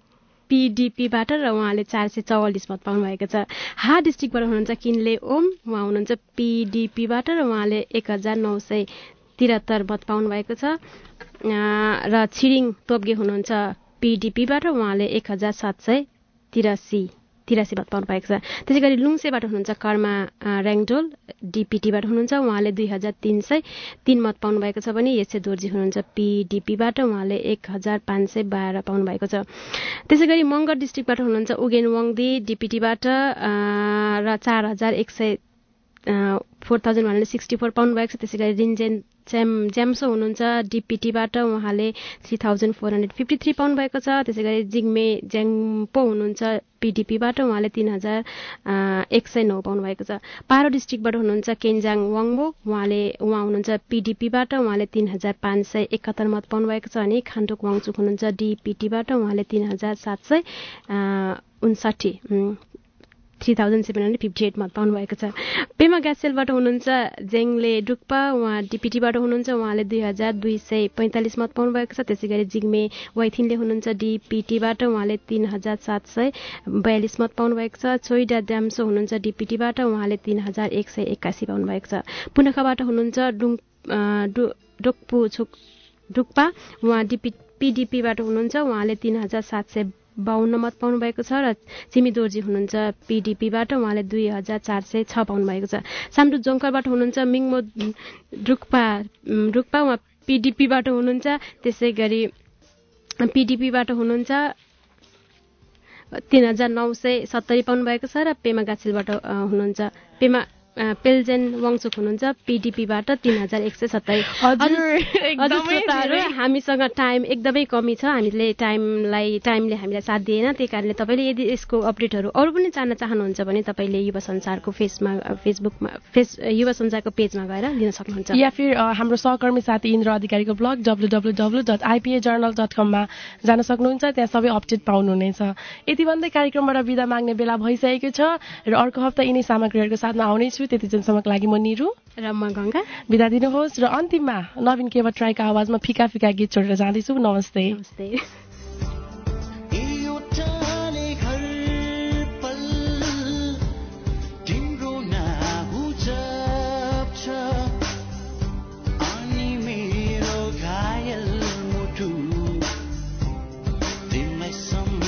पिडिपीबाट र उहाँले चार सय चौवालिस मत पाउनुभएको छ। हा डिस्ट्रिक्टबाट हुनुहुन्छ किनले ओम, उहाँ हुनुहुन्छ पिडिपीबाट र उहाँले एक हजार नौ सय त्रिहत्तर मत पाउनुभएको छ। र छिरिङ तोप्गे हुनुहुन्छ पिडिपीबाट, उहाँले एक हजार सात सय तिरासी तिरासी मत पाउनु भएको छ। त्यसै गरी लुङसेबाट हुनुहुन्छ कर्मा र्याङडोल, डिपिटीबाट हुनुहुन्छ, उहाँले दुई हजार तिन सय तिन मत पाउनु भएको छ भने यसै दोर्जी हुनुहुन्छ पिडिपीबाट, उहाँले एक हजार पाँच सय बाह्र पाउनु भएको छ। त्यसै गरी मगर डिस्ट्रिक्टबाट हुनुहुन्छ उगेन वाङदी डिपिटीबाट र चार हजार एक सय four thousand one hundred sixty four पाउनु भएको छ। त्यसै गरी रिन्जेन ज्याम ज्याम्सो हुनुहुन्छ डिपिटीबाट, उहाँले three thousand four hundred fifty three पाउनु भएको छ। त्यसै गरी जिग्मे ज्याङपो हुनुहुन्छ पिडिपीबाट, उहाँले तिन हजार एक सय नौ पाउनु भएको छ। पारो डिस्ट्रिक्टबाट हुनुहुन्छ केन्जाङ वाङबो, उहाँले उहाँ हुनुहुन्छ पिडिपीबाट, उहाँले तिन हजार पाँच सय एकात्तर मत पाउनु भएको छ। अनि खान्टोक वाङचुक हुनुहुन्छ डिपिटीबाट, उहाँले तिन हजार सात सय उन्साठी three thousand seven hundred fifty eight मत पाउनु भएको छ। पेमा ग्यासेलबाट हुनुहुन्छ जेङले डुक्पा, उहाँ डिपिटीबाट हुनुहुन्छ, उहाँले दुई हजार दुई सय पैँतालिस मत पाउनु भएको छ। त्यसै गरी जिग्मे वैथिनले हुनुहुन्छ डिपिटीबाट, उहाँले तिन हजार सात सय बयालिस मत पाउनु भएको छ। छोइडा ड्याम्सो हुनुहुन्छ डिपिटीबाट, उहाँले तिन हजार एक सय एक्कासी पाउनु भएको छ। पुनखाबाट हुनुहुन्छ डुङ डोक्पु छुक डुक्पा, उहाँ डिपी पिडिपीबाट हुनुहुन्छ, उहाँले तिन हजार सात सय बाहन्न मत पाउनु भएको छ। र सिमी दोर्जी हुनुहुन्छ पिडिपीबाट, उहाँले दुई हजार चार सय छ पाउनु भएको छ। सामडु जोङकरबाट हुनुहुन्छ मिङमो डुक्पा डुक्पा उहाँ पिडिपीबाट हुनुहुन्छ। त्यसै गरी पिडिपीबाट हुनुहुन्छ तिन हजार नौ सय सत्तरी पाउनु भएको छ। र पेमा गाछिलबाट हुनुहुन्छ पेमा पेल्जेन वाङचुक हुनुहुन्छ पिडिपीबाट तीन हजार एक सय सत्तरी। हामीसँग टाइम एकदमै कमी छ, हामीले टाइमलाई टाइमले हामीलाई साथ दिएन, त्यही कारणले तपाईँले यदि यसको अपडेटहरू अरू पनि जान्न चाहनुहुन्छ भने तपाईँले युवा संसारको फेसमा फेसबुकमा फेस युवा संसारको पेजमा गएर लिन सक्नुहुन्छ, या फिर हाम्रो सहकर्मी साथी इन्द्र अधिकारीको blog W W W dot I P A journal dot कममा जान सक्नुहुन्छ, त्यहाँ सबै अपडेट पाउनुहुनेछ। यति भन्दै कार्यक्रमबाट बिदा माग्ने बेला भइसकेको छ र अर्को हप्ता यिनै सामग्रीहरूको साथमा आउनेछु। त्यति जेलसम्मको लागि म निरु र म गङ्गा बिदा दिनुहोस्। र अन्तिममा नवीन केवट राईको आवाजमा फिका फिका गीत छोडेर जाँदैछु। नमस्ते नमस्ते।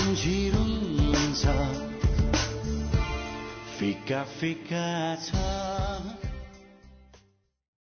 फिका फिका छ